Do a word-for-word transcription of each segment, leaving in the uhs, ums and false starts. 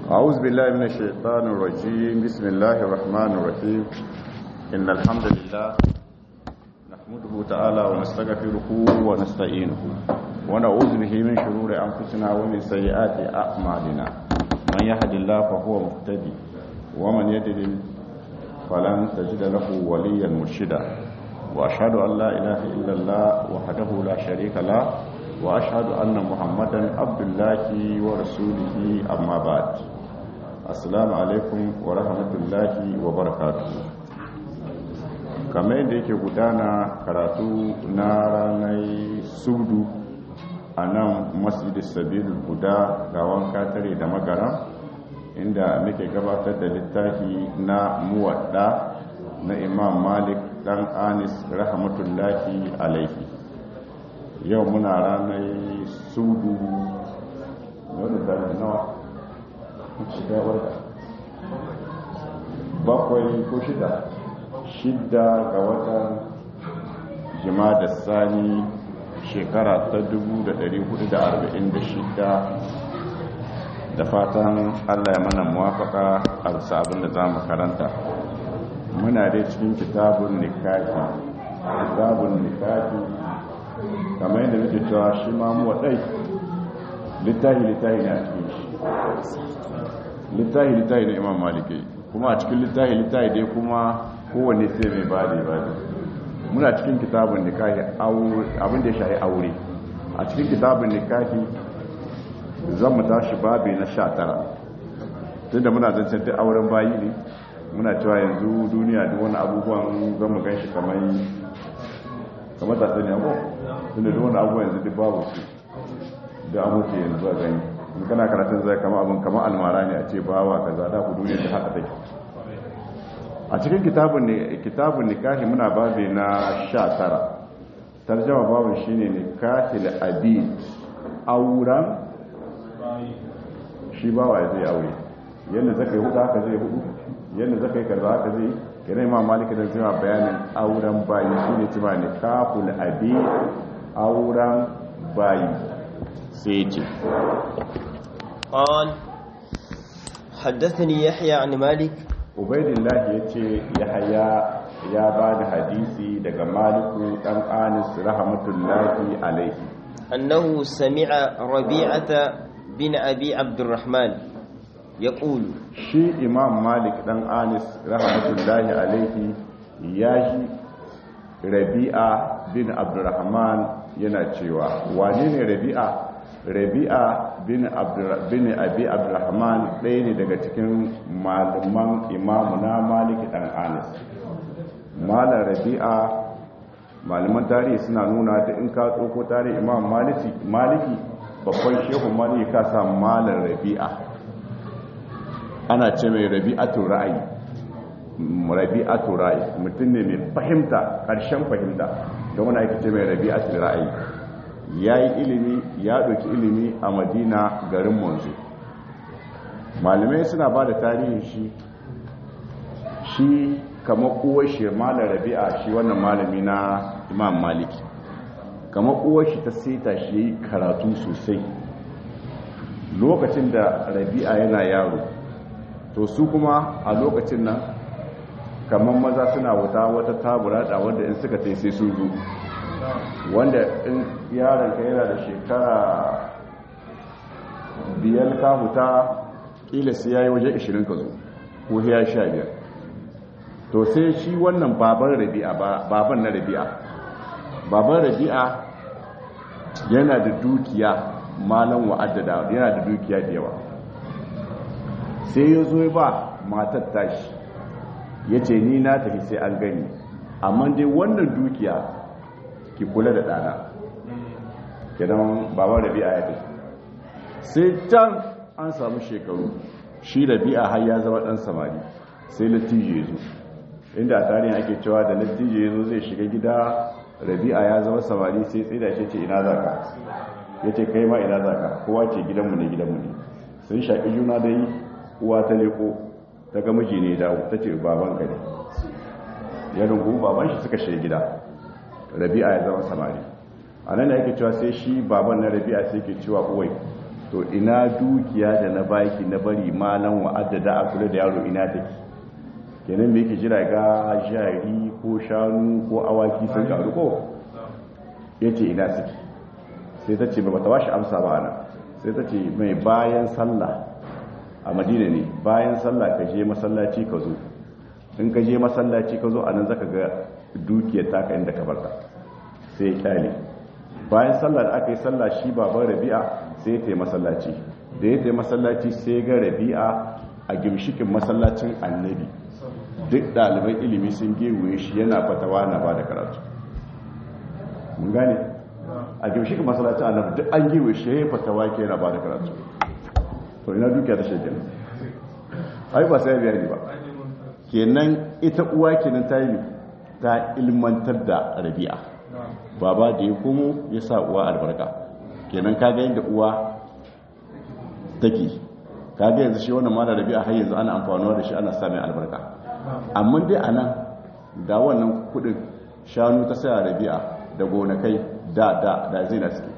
أعوذ بالله من الشيطان الرجيم بسم الله الرحمن الرحيم إن الحمد لله نحمده تعالى ونستغفره ونستعينه ونعوذ به من شرور أنفسنا ومن سيئات أعمالنا من يهد الله فهو مهتدي ومن يضلل فلن تجد له وليا مرشدا وأشهد أن لا إله إلا الله وحده لا شريك له وأشهد أن محمدا عبد الله ورسوله أما بعد السلام عليكم ورحمة الله وبركاته kamar yadda yake gudana karatu na ranar sudu a nan masjidin sabilul guda gawan katare da magara inda muke gabatar da littafi na muwadda na imam malik dan anis rahmatullahi alaihi. Yau muna ranar sudu wadda da nawa shida wadda bakwai ko shida shida ga watan jimada sani shekara ta dubu da dari hudu da arba'in da shida. Da fatan allah ya mana muwafaka a bisa abin da za mu karanta. Muna dai cikin kitabun nikahi kitabun nikahi kamar yadda muke cewa shi ma mu wadai littahi littahi ne a cikin shi littahi littahi ne imam maliki kuma a cikin littahi littahi dai kuma kowanne sai mai bade bade. Muna cikin kitabun nikahi abin da ya shahi aure. A cikin kitabun nikahi zan mu tashi babi na sha tara tunda muna zancen duk auren bayi ne. Muna cewa yanzu duniya duk wani abubuwan zan mu ganshi kamar kamar da tsani abu tunda duk wani abubuwan yanzu duk babu su da amuke yanzu a gani in kana karatun zai kama abin kama almara ne a ce bawa kaza da ku duniya ta haka take. A cikin kitabun ne kitabun nikahi muna babi na sha tara. Tarjuma babun shine nikahil abi auran shi bawa zai aure yanda zaka yi hudu haka zai hudu yanda zaka yi kaza haka zai kira imam malik da zai bayanin auren bayi shine cewa nikahul abi auren bayi sai ce قال حدثني يحيى عن مالك ubaidillah yace yahya ya bada hadisi daga maliku dan anis rahmatullahi alaihi أنه سمع ربيعة بن أبي عبد الرحمن يقول shi imam malik dan anis rahmatullahi alaihi yaji rabi'a bin abdurrahman yana cewa wane ne rabi'a rabi'a bin abdur bin abi abdurrahman ɗaya ne daga cikin malaman imamu na malik dan anis. Malam rabi'a malaman tarihi suna nuna ta in ka tsoko tarihi imam maliki maliki babban shehu maliki ka sa malam rabi'a ana ce mai rabi'atu ra'ayi rabi'atu ra'ayi mutum ne mai fahimta ƙarshen fahimta da wani ake ce mai rabi'atu ra'ayi. ya yi ilimi ya ɗauki ilimi a madina garin manzo. Malamai suna ba da tarihin shi shi kamar uwar shi malar rabi'a shi wannan malami na imam maliki kamar uwar shi ta seta shi yi karatu sosai lokacin da rabi'a yana yaro. To su kuma a lokacin nan kamar maza suna wuta wata tabura da wanda in suka tai sai sun zo wanda in yaron ka yana da shekara biyar ka huta kila sai yayi waje ashirin ka zo ko ya sha biyar. To sai shi wannan baban rabi'a baban na rabi'a baban rabi'a yana da dukiya malan wa'addada yana da dukiya da yawa. Sai ya zo ba matar tashi ya ce ni na tafi sai an gani amma dai wannan dukiya ki kula da ɗana kenan baban rabi'a ya tafi. Sai can an samu shekaru shi rabi'a har ya zama ɗan samari sai lattijo ya zo inda a tarihin ake cewa da lattijo ya zo zai shiga gida rabi'a ya zama samari sai tsida shi ce ina zaka ya ce kai ma ina zaka kowa ce gidanmu ne gidanmu ne sun shaƙi juna da yi uwa ta leko ta ga miji ne dawo ta ce baban ka ne ya rungu baban shi suka shiga gida rabi'a ya zama samari a nan da yake cewa sai shi baban na rabi'a sai ke cewa uwai to ina dukiya da na baki na bari malan wa'addada a kula da yaro ina take kenan me yake jira ga jari ko shanu ko awaki sun karu ko yace ina suke sai ta ce ba ta washi amsa ba ana sai ta ce mai bayan sallah a madina ne bayan sallah ka je masallaci ka zo in ka je masallaci ka zo anan zaka ga dukiyar taka inda ka barta sai ya kyale bayan sallah da aka yi sallah shi baban rabi'a sai ya tayi masallaci da ya tayi masallaci sai ga rabi'a a gimshikin masallacin annabi duk ɗaliban ilimi sun gewaye shi yana fatawa na ba da karatu mun gane a gimshikin masallacin annabi duk an gewaye shi ya fatawa ke yana ba da karatu to ina dukiya ta shekin ai ba sai biya ne ba kenan ita uwa kenan ta yi ta ilmantar da rabi'a baba da ya komo ya sa uwa albarka kenan kaga yadda uwa take kaga yanzu shi wannan mala rabi'a har yanzu ana amfanuwa da shi ana samun albarka amma dai anan da wannan kudin shanu ta saya rabi'a da gonakai da da da zina suke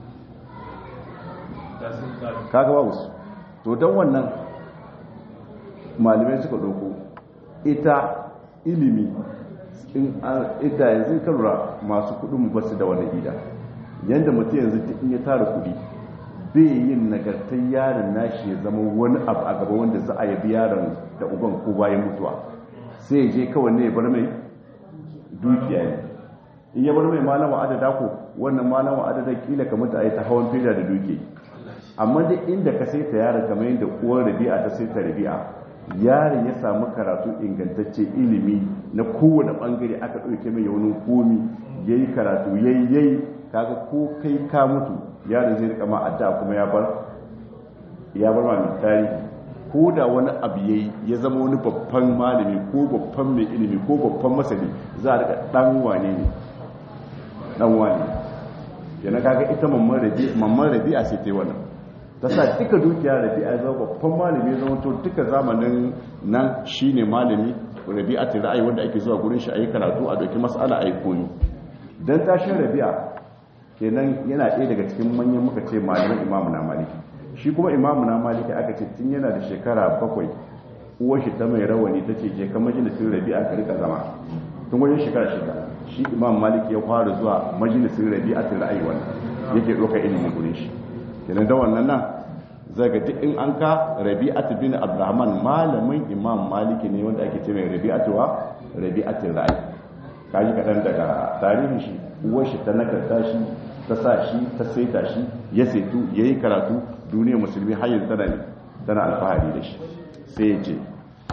kaga babu su to dan wannan malamai suka doko ita ilimi in ita yanzu kalura masu kudin basu da wani ida yanda mutum yanzu in ya tara kudi bai yin nagartar yaron nashi ya zama wani abu a gaba wanda za a yabi yaron da uban ko bayan mutuwa sai ya je kawai ne ya bar mai dukiya ne in ya bar mai malama adada ko wannan malama adada kila ka mutu a yi ta hawan fida da dukiya amma duk inda ka sai ta yaron kamar yadda uwar rabi'a ta sai ta rabi'a yaron ya samu karatu ingantacce ilimi na kowane bangare aka ɗauke mai wani komi ya yi karatu yayi yayi kaga ko kai ka mutu yaron zai rika ma adda kuma ya bar ya bar ma tarihi ko da wani abu yayi ya zama wani babban malami ko babban mai ilimi ko babban masani za a rika dan wane ne dan wane yana kaga ita mamman rabi mamman rabi'a sai ta yi wannan ta sa duka dukiya rabi'a zama babban malami ya zama to duka zamanin nan shine malami rabi'a ta ra'ayi wanda ake zuwa gurin shi ayi karatu a doki mas'ala ayi koyo dan tashin rabi'a kenan yana ɗaya daga cikin manyan muka ce malamin imamu na maliki shi kuma imamu na maliki aka ce tun yana da shekara bakwai uwar shi ta mai rawani ta ce je kan majalisin rabi'a ka rika zama tun wajen shekara shida shi imam maliki ya fara zuwa majalisin rabi'a ta ra'ayi wannan yake ɗauka ilimin gurin shi kenan da wannan nan zaga duk in an ka rabi'atu bin abdurrahman malamin imam maliki ne wanda ake ce mai rabi'atu wa rabi'atu ra'ayi kaji kadan daga tarihin shi uwar shi ta nakarta shi ta sa shi ta saita shi ya saitu yayi karatu duniyar musulmi har yanzu tana tana alfahari da shi sai ya ce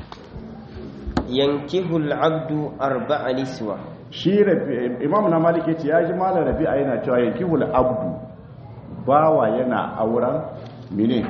yankihu al-abdu arba'a niswa shi imam na maliki ce ya ji malar rabi'a yana cewa yankihu al-abdu bawa yana auren mine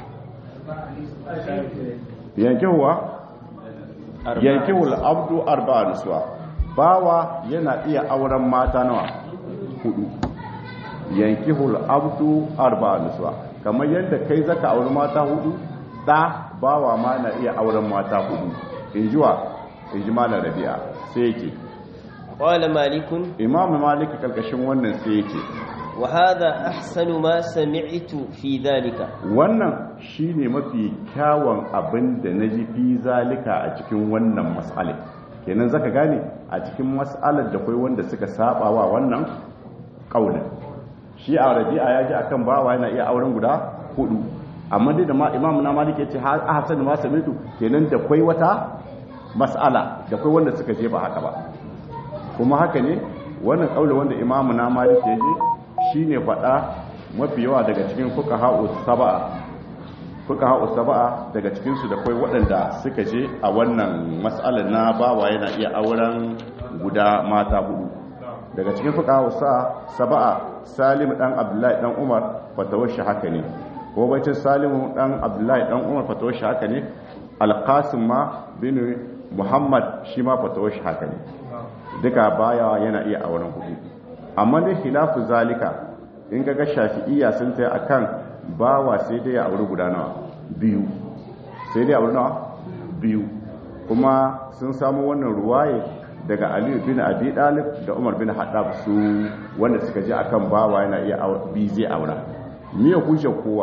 yankihuwa yankihu al-abdu arba'a niswa bawa yana iya auren mata nawa hudu yankihul abdu arba'a niswa kamar yadda kai zaka auri mata hudu da bawa ma na iya auren mata hudu injiwa injimala rabi'a sai yake qala malikun imam malik kalkashin wannan sai yake wa hadha ahsanu ma sami'tu fi dhalika wannan shine mafi kyawun abin da naji fi zalika a cikin wannan mas'ala kenan zaka gane a cikin mas'alar da kai wanda suka saba wa wannan kaulin shi a rabi'a ya ji akan bawa yana iya auren guda hudu amma dai da imamu na malik ya ce hasan ma samitu kenan da kwai wata mas'ala da kwai wanda suka je ba haka ba kuma haka ne wannan kauli wanda imamu na malik ya je shine fada mafi yawa daga cikin fuqaha'u sab'a fuqaha'u sab'a daga cikin su da kwai waɗanda suka je a wannan mas'alar na bawa yana iya auren guda mata hudu daga cikin fuqaha'u sab'a salim dan abdullahi dan umar fatawar shi haka ne ko bacin salimu dan abdullahi dan umar fatawar shi haka ne alqasim ma bin muhammad shi ma fatawar shi haka ne duka baya yana iya auren hudu amma dai khilafu zalika in ga ga shafi'iyya sun tayi akan bawa sai dai ya auri guda nawa biyu sai dai auri nawa biyu kuma sun samu wannan ruwaye daga aliyu bin abi dalib da umar bin haddab su wanda suka ji akan bawa yana iya bi zai aura miya kushe kowa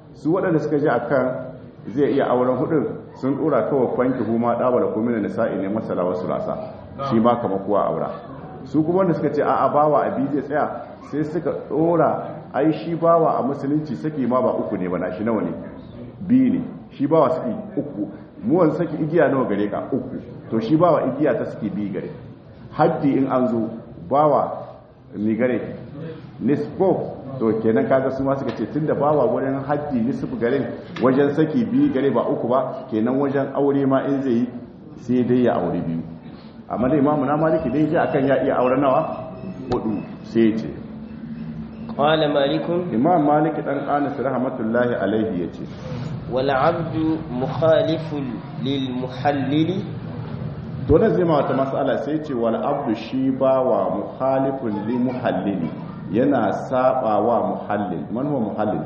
su waɗanda suka ji akan zai iya auren hudun sun dora kawai kwanki huma dawala ko mina nisa'i ne masala wasu rasa shi ma kamar kuwa aura su kuma wanda suka ce a'a bawa abi zai tsaya sai suka dora ai shi bawa a musulunci saki ma ba uku ne ba na shi nawa ne biyu ne shi bawa saki uku muwan saki igiya nawa gare ka uku to shi bawa igiya ta saki biyu gare haddi in an zo bawa ni gare nisbo to kenan kaga su ma suka ce tunda bawa wurin haddi nisbu gare wajen saki biyu gare ba uku ba kenan wajen aure ma in zai yi sai dai ya aure biyu amma da imamu na maliki dai ji akan ya iya aure nawa hudu sai ya ce qala malikun imam maliki dan anas rahmatullahi alaihi yace wal abdu mukhalifun lil muhallili to da zai ma wata mas'ala sai ce wal abdu shi bawa mukhalifun lil muhallili yana saba wa muhallil man huwa muhallil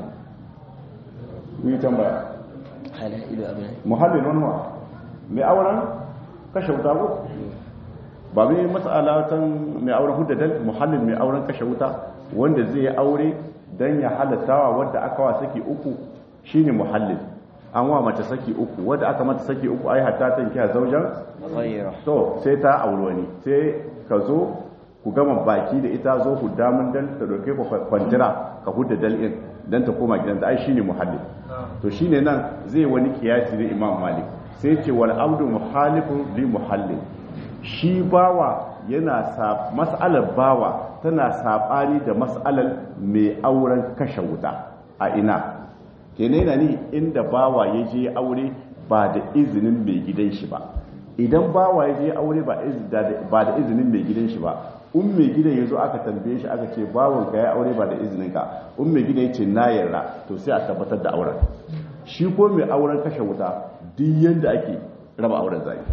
ni tambaya hala ido abin muhallil man huwa mai auren kashe wuta ko ba mai mas'ala tan mai auren huddadal muhallil mai auren kashe wuta wanda zai aure dan ya halattawa wanda aka wa saki uku shine muhallil an wa mace saki uku wanda aka mata saki uku ai hatta tanki a zaujan ghayra to sai ta aure wani sai ka zo ku gama baki da ita zo ku damun dan ta doke ku kwantira ka hudda dal'in dan ta koma gidanta ai shine muhallil to shine nan zai wani kiyasi da Imam Malik sai ce wal abdu muhalifun li muhallil shi bawa yana sa mas'alar bawa tana sabani da mas'alar mai auren kashe wuta a ina kenan yana ni inda bawa ya je aure ba da izinin mai gidan shi ba idan bawa ya je aure ba da izinin mai gidan shi ba in mai gidan ya zo aka tambaye shi aka ce bawon ka ya aure ba da izinin ka in mai gidan ya ce na yarda to sai a tabbatar da auren shi ko mai auren kashe wuta duk yanda ake raba auren zai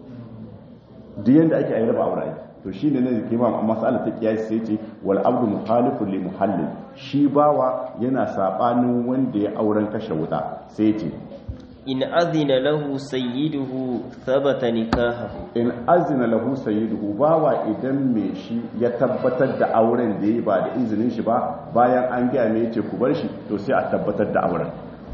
duk yanda ake ayi raba auren to shine ne ke ma mas'ala ta kiyasi sai ce wal abdu muhalifun li muhallil shi bawa yana sabanin wanda ya auren kashe wuta sai ce in azina lahu sayyiduhu thabata nikahahu in azina lahu sayyiduhu bawa idan me shi ya tabbatar da auren da yayi ba da izinin shi ba bayan an ga me yace ku bar shi to sai a tabbatar da auren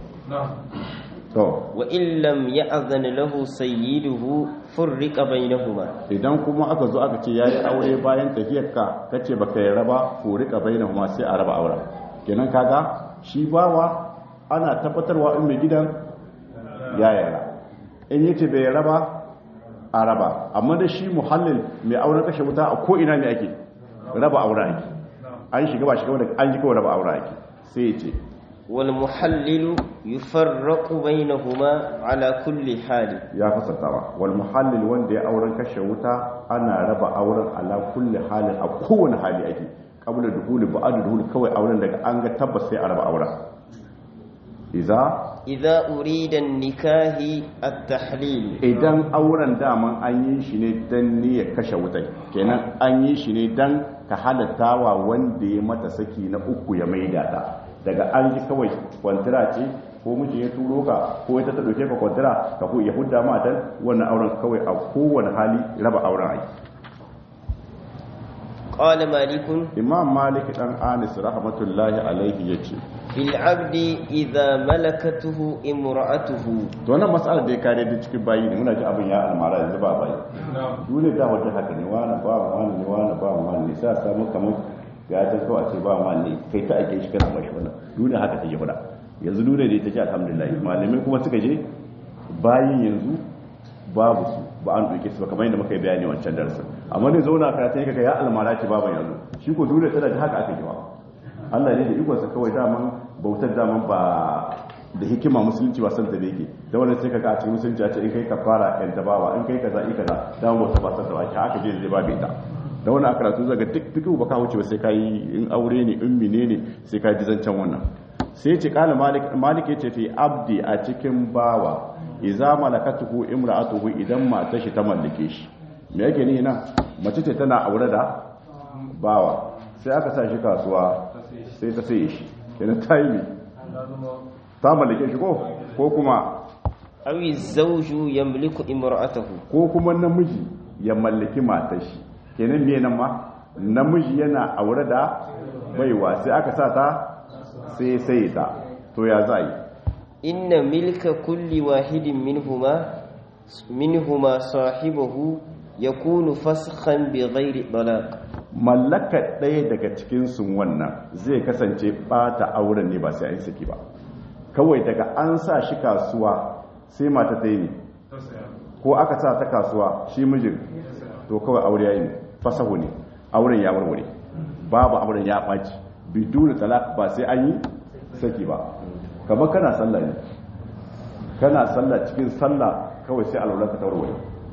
to wa in lam ya'zan lahu sayyiduhu furriqa bainahuma idan kuma aka zo aka ce yayi aure bayan tafiyarka kace baka yarda ba furriqa bainahuma sai a raba auren kenan kaga shi bawa ana tabbatarwa in mai gidan ya yara in yace bai raba a raba amma da shi muhallil mai auren kashe wuta a ko ina ne ake raba aure ake an shiga ba shiga da an ji kawai raba aure ake sai yace wal muhallilu yufarraqu bainahuma ala kulli hali ya fasatawa wal muhallil wanda ya auren kashe wuta ana raba auren ala kulli hali a kowane hali ake kabla duhuli ba'da duhuli kawai auren daga an ga tabbas sai a raba auren idza idza urida nikahi at-tahlil idan auren daman an yi shi ne dan niyyar kashe wutai kenan an yi shi ne dan ka halattawa wanda ya mata saki na uku ya maida ta daga an ji kawai kwantira ce ko miji ya turo ka ko ita ta dauke ka kwantira ka ku ya hudda ma dan wannan auren kawai a kowane hali raba auren ai qala malikun imam malik dan anis rahmatullahi alaihi yace fil abdi idza malakatuhu imra'atuhu to wannan mas'alar da ya kare da cikin bayi ne muna ji abin ya almara yanzu ba bayi dole da wata haka ne wani ba wani ne wani ba wani ne sai samu kamar ya ta kawai ce ba wani ne kai ta ake shi kana mashi wannan dole haka take fada yanzu dole ne take alhamdulillah malamai kuma suka je bayin yanzu babu su ba an duke su ba kamar yadda muka yi bayani wancan darasin amma ne zauna karatun kaga ya almara ce baban yanzu shi ko dole tana da haka aka yi ba Allah ne da ikonsa kawai daman bautar daman ba da hikima musulunci ba santa da yake da wannan sai kaga a cikin musulunci a ce in kai kafara yan tabawa in kai kaza in kaza daman bautar ba santa ba ki haka je da babu ita da wannan karatu zaga duk fiqhu ba ka wuce ba sai kai in aure ne in menene sai ka ji zancan wannan sai ce kala malik malik yace fi abdi a cikin bawa idza malakatuhu imra'atuhu idan matar shi ta mallake shi me yake ni nan mace ce tana aure da bawa sai aka sa shi kasuwa sai ta sai shi kenan ta yi ta mallake shi ko ko kuma awi zawju yamliku imra'atahu ko kuma namiji ya mallaki matar shi kenan me nan ma namiji yana aure da baiwa sai aka sa ta sai sai ta to ya za yi inna milka kulli wahidin minhuma minhuma sahibahu yakunu fasakhan bi ghairi talaq mallaka ɗaya daga cikin sun wannan zai kasance bata auren ne ba sai an saki ba kawai daga an sa shi kasuwa sai mata ta yi ne ko aka sa ta kasuwa shi mijin to kawai aure ya yi fasahu ne auren ya warware babu auren ya ɓaci biduni talaq ba sai an yi saki ba kamar kana sallah ne kana sallah cikin sallah kawai sai alwalanka ta warware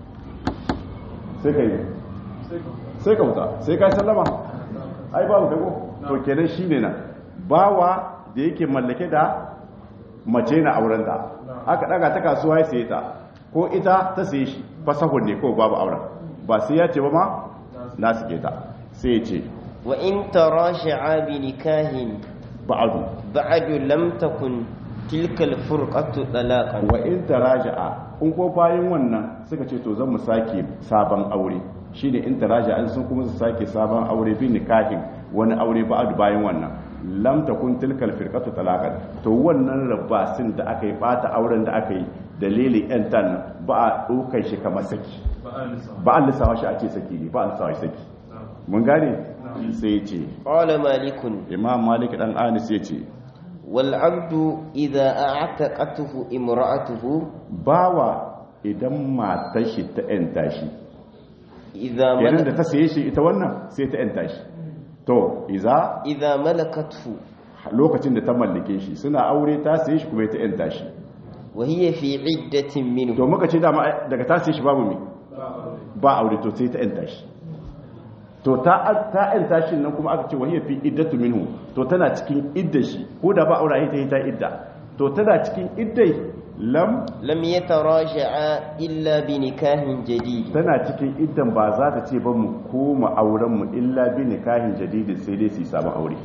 sai ka yi sai ka wuta sai ka sallama ai babu kai ko to kenan shine nan bawa da yake mallake da mace na auren ta aka daga ta kasuwa ya saye ta ko ita ta saye shi fasahun ne ko babu auren ba sai ya ce ba ma na suke ta sai ya ce wa in tarasha'a bi nikahin ba'adu ba'adu lam takun tilka al-furqatu talaqan wa in taraja'a in ko bayan wannan suka ce to zan mu sake sabon aure shine in taraja'an sun kuma su sake sabon aure bi nikahin wani aure ba'adu bayan wannan lam takun tilka al-firqatu talaqan to wannan rabasin da aka yi bata auren da aka yi dalilin yan tan ba a dokar shi kamar saki ba a lissawa shi ake saki ne ba a lissawa shi saki mun gane sai ya ce qala malikun imam malik dan anis ya ce wal abdu idza a'taqatuhu imra'atuhu bawa idan matar shi ta yanta shi idza idan da ta saye shi ita wannan sai ta yanta shi to iza idza malakathu lokacin da ta mallake shi suna aure ta saye shi kuma ta yanta shi wa hiya fi iddatin minhu to muka ce dama daga ta saye shi babu me ba aure to sai ta yanta shi to ta ta yanta shi nan kuma aka ce wa hiya fi iddatu minhu to tana cikin idda shi ko da ba aure ita ta idda to tana cikin iddai lam lam yataraja'a illa bi nikahin jadid tana cikin iddan ba za ta ce ba mu koma auren mu illa bi nikahin jadid sai dai su yi sabon aure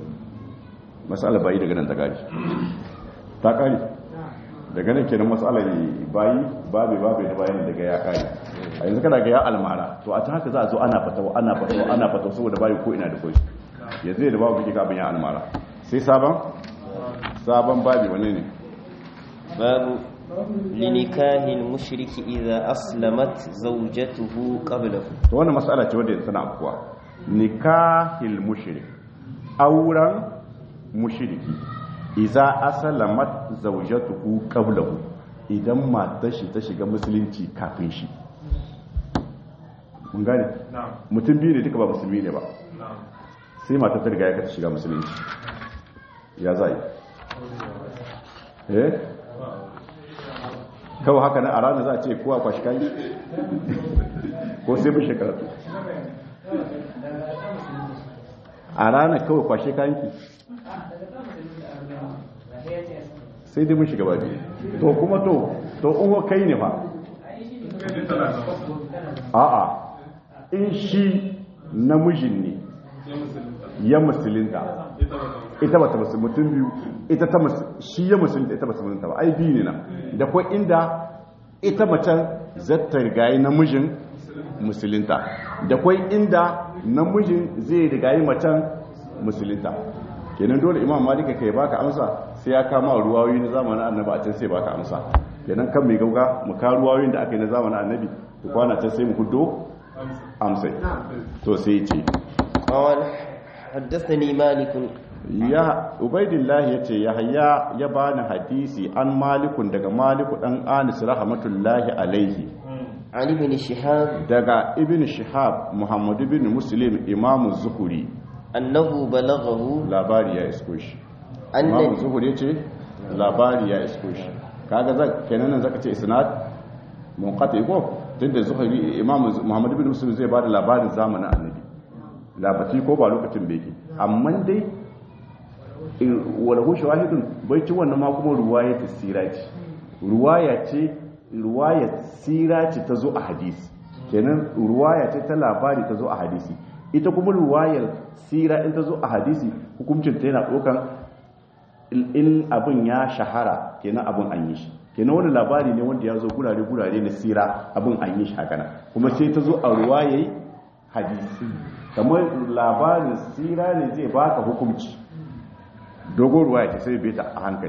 masala bayi daga nan ta gari ta kare daga nan kenan masala bayi babe babe da bayan daga ya kare a yanzu kana ga ya almara to a ta haka za a zo ana fatawa ana fatawa ana fatawa saboda bayi ko ina da koyi yanzu da babu kike ga abin ya almara sai sabon sabon babi wane ne babu linikahil mushriki idza aslamat zawjatuhu qablahu to wannan mas'ala ce wadda tana afkuwa nikahil mushrik auran mushriki idza aslamat zawjatuhu qablahu idan matar shi ta shiga musulunci kafin shi mun gane mutum biyu ne duka ba musulmi ne ba sai matar ta riga ya ta shiga musulunci ya zai eh kawai haka nan a ranar za a ce kowa kwashi kayi ko sai bin shekaratu a ranar kawai kwashe kayanki sai dai mun shiga ba biyu to kuma to to uwa kai ne fa a'a in shi namijin ne ya musulinta ita ba ta mutum biyu ita ta shi ya musulunta ita ba ta musulunta ba ai biyu ne na da kuwa inda ita macen zata rigayi namijin musulunta da kuwa inda namijin zai rigayi macen musulunta kenan dole imam malika kai baka amsa sai ya kama ruwayoyi na zamanin annabi a can sai baka amsa kenan kan mai gauga mu ka ruwayoyin da aka yi na zamanin annabi ku kwana can sai mu kuddo amsai to sai ce حدثني مالك ya ubaidillah yace yahya ya bani hadisi an malikun daga maliku dan anis rahmatullahi alaihi an ibn shihab daga ibn shihab muhammad ibn muslim imam zuhuri annahu balaghahu labari ya isko shi imam zuhuri yace labari ya isko shi kaga zaka kenan nan zaka ce isnad munqati ko tunda zuhuri imam muhammad ibn muslim zai bada labarin zamanin annabi labati ko ba lokacin beki amma dai walahu shawahidun bai ci wannan ma kuma ruwaya ta sira ce ruwaya ce ruwaya sira ce ta zo a hadisi kenan ruwaya ce ta labari ta zo a hadisi ita kuma ruwayar sira in ta zo a hadisi hukuncin ta yana dokan in abin ya shahara kenan abin an yi shi kenan wani labari ne wanda ya zo gurare gurare na sira abin an yi shi haka kuma sai ta zo a ruwayar hadisi kamar labarin sira ne zai baka hukunci dogon ruwa ya sai bai ta a hankali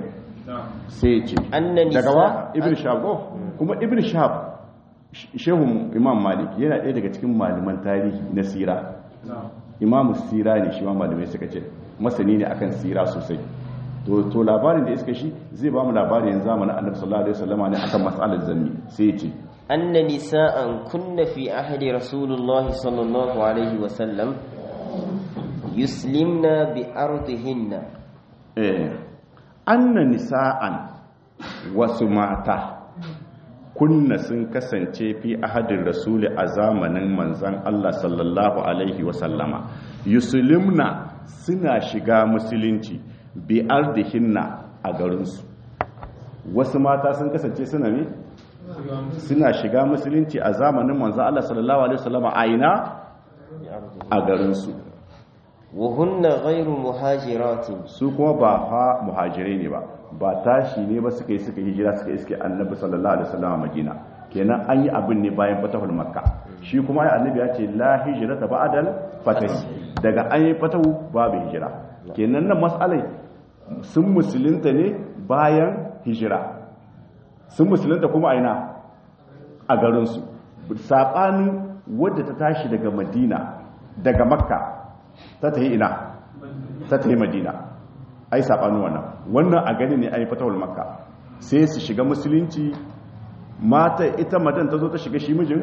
sai ce daga wa ibn shahab kuma ibn shahab shehun imam malik yana ɗaya daga cikin malaman tarihi na sira imamu sira ne shi ma malamai suka ce masani ne akan sira sosai to to labarin da iska shi zai ba mu labarin zamanin annabi sallallahu alaihi wasallam ne akan mas'alar zanni sai ya ce anna nisa'an kunna fi ahdi rasulullahi sallallahu alaihi wasallam yuslimna bi ardihinna eh anna nisa'an wasu mata kunna sun kasance fi ahadin rasuli a zamanin manzan Allah sallallahu alaihi wasallama yuslimna suna shiga musulunci bi ardihinna a garinsu wasu mata sun kasance suna ne suna shiga musulunci a zamanin manzan Allah sallallahu alaihi wasallama a ina a garinsu wa hunna ghayru muhajiratin su kuma ba ha muhajirai ne ba ba tashi ne ba suka yi suka hijira suka iske annabi sallallahu alaihi wasallam a Madina kenan an yi abin ne bayan fatahul makka shi kuma ai annabi ya ce la hijrata ba'dal fatah daga an yi fatahu babu hijira kenan nan mas'alai sun musulunta ne bayan hijira sun musulunta kuma aina a garin su sabanin wadda ta tashi daga Madina daga makka ta tafi ina ta tafi Madina ai sabanin wannan wannan a gani ne ai fatawul makka sai su shiga musulunci mata ita madan ta zo ta shiga shi mijin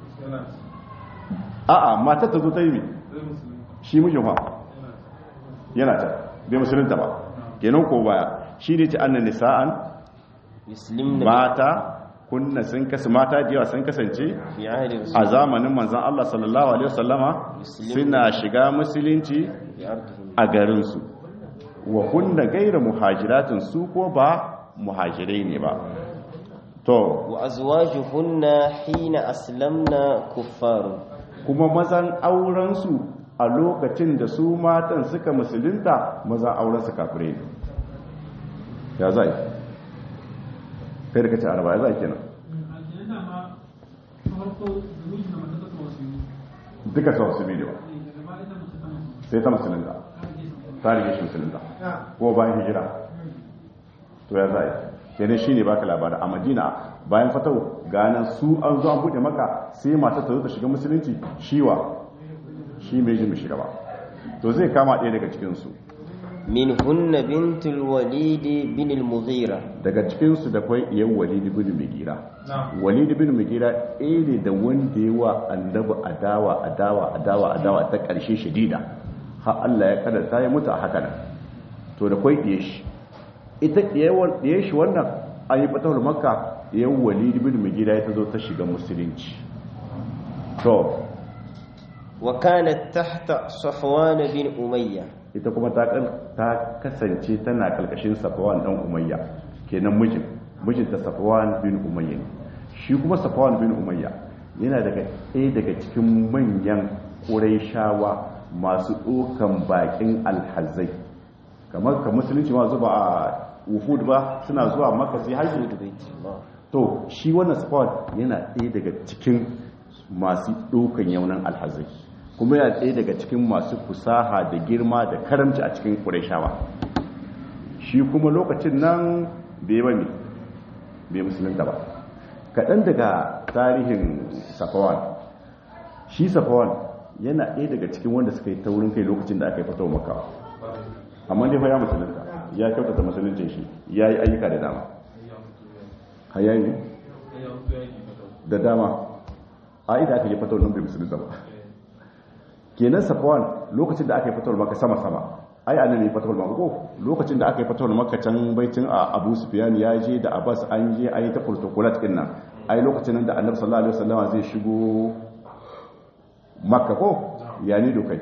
a'a mata ta zo ta yi mi shi mijin fa yana ta bai musulunta ba kenan ko baya shi ne ta annan nisa'an mata kunna sun kasu mata jiwa sun kasance a zamanin manzon Allah sallallahu alaihi wasallama suna shiga musulunci a garinsu wa kunna gaira muhajiratin su ko ba muhajirai ne ba to wa azwajuhunna hina aslamna kuffarun kuma mazan auren su a lokacin da su matan suka musulunta mazan auren su kafirai ne ya zai kai da kace araba ya zai kenan duka sau su bidiyo sai ta musulunta ta rige shi musulunta ko bayan hijira to ya zai kenan shi ne baka labarin a madina bayan fatau ganin su an zo an buɗe maka sai mata ta zo ta shiga musulunci shiwa shi mai jin shiga ba to zai kama ɗaya daga cikinsu min hunna bintul walid bin al-mughira daga cikinsu da kwai iyan walid bin mughira walid bin mughira ne da wanda yawa annabi adawa adawa adawa adawa ta ƙarshe shadida har Allah ya kada ta yi mutu a haka nan to da kwai ɗiye shi ita ɗiye shi wannan an yi fatawar makka yan walid bin mughira ya ta zo ta shiga musulunci to wa kanat tahta safwan bin umayya ita kuma ta ta kasance tana kalkashin safwan dan umayya kenan mijin mijinta safwan bin umayya shi kuma safwan bin umayya yana daga ɗaya daga cikin manyan quraishawa masu ɗaukan bakin alhazai kamar ka musulunci ma zuba a wufud ba suna zuwa maka sai haji to shi wannan safwan yana ɗaya daga cikin masu ɗaukan yaunan alhazai kuma yana ɗaya daga cikin masu fusaha da girma da karamci a cikin ƙurayshawa shi kuma lokacin nan bai ba ne bai musulunta ba kaɗan daga tarihin safawan shi safawan yana ɗaya daga cikin wanda suka yi taurin kai lokacin da aka yi fatawa makawa amma dai fa ya musulunta ya kyautata musuluncin shi ya yi ayyuka da dama hayayi da dama a ida aka yi fatawa nan bai musulunta ba kenan safwan lokacin da aka yi fatawar maka sama-sama ai annabi fatawar maka ko lokacin da aka yi fatawar maka can baitin a Abu Sufyan ya je da Abbas an je ayi ta protocolat din nan ai lokacin da annabi sallallahu alaihi wasallam zai shigo makka ko ya ni dokai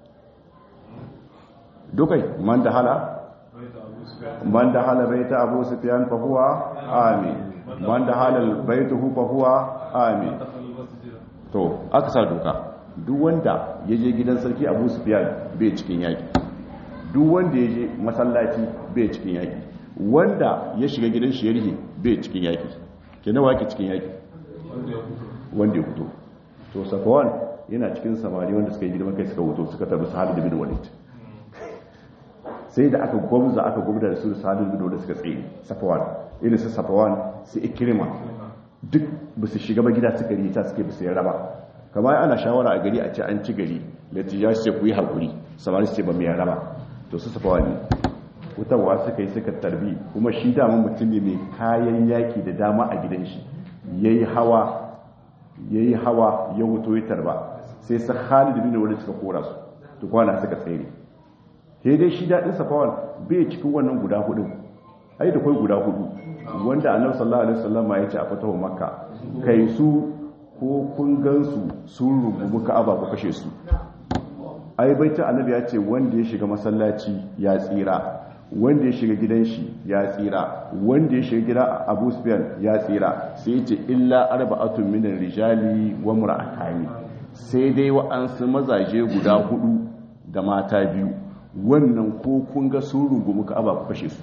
dokai man da hala man da hala baita Abu Sufyan fa huwa amin man da hala baituhu fa huwa amin to aka sa doka duk wanda ya je gidan sarki Abu Sufyan bai cikin yaki duk wanda ya je masallaci bai cikin yaki wanda ya shiga gidan shari'i bai cikin yaki kenan wake cikin yaki wanda ya fito to Safwan yana cikin samari wanda suka yi gidan kai suka wuto suka taru Sa'ad bin Walid sai da aka gwamza aka gwamza da su Khalid bin Walid suka tsaye Safwan irin su Safwan su Ikrima duk ba su shiga ba gida suka rita suke ba su yarda ba kamar ana shawara a gari a ce an ci gari latija ce ku yi hakuri samari ce ba mu yarda ba to su Safwan ne wutarwa suka yi suka tarbi kuma shi dama mutum ne mai kayan yaki da dama a gidan shi yayi hawa yayi hawa ya wuto ya tarba sai sa Khalid bin Walid suka kora su to kwana suka tsere sai dai shi dadin Safwan bai cikin wannan guda hudu ai da kai guda hudu wanda Annabi sallallahu alaihi wasallam ya ce a fatawa Makka kai su ko kun gansu sun rububu Ka'aba ko kashe su ai baita Annabi ya ce wanda ya shiga masallaci ya tsira wanda ya shiga gidan shi ya tsira wanda ya shiga gida Abu Sufyan ya tsira sai ya ce illa arba'atun minar rijali wa mar'atani sai dai wa'ansu mazaje guda hudu da mata biyu wannan ko kun ga sun rungumi Ka'aba ku kashe su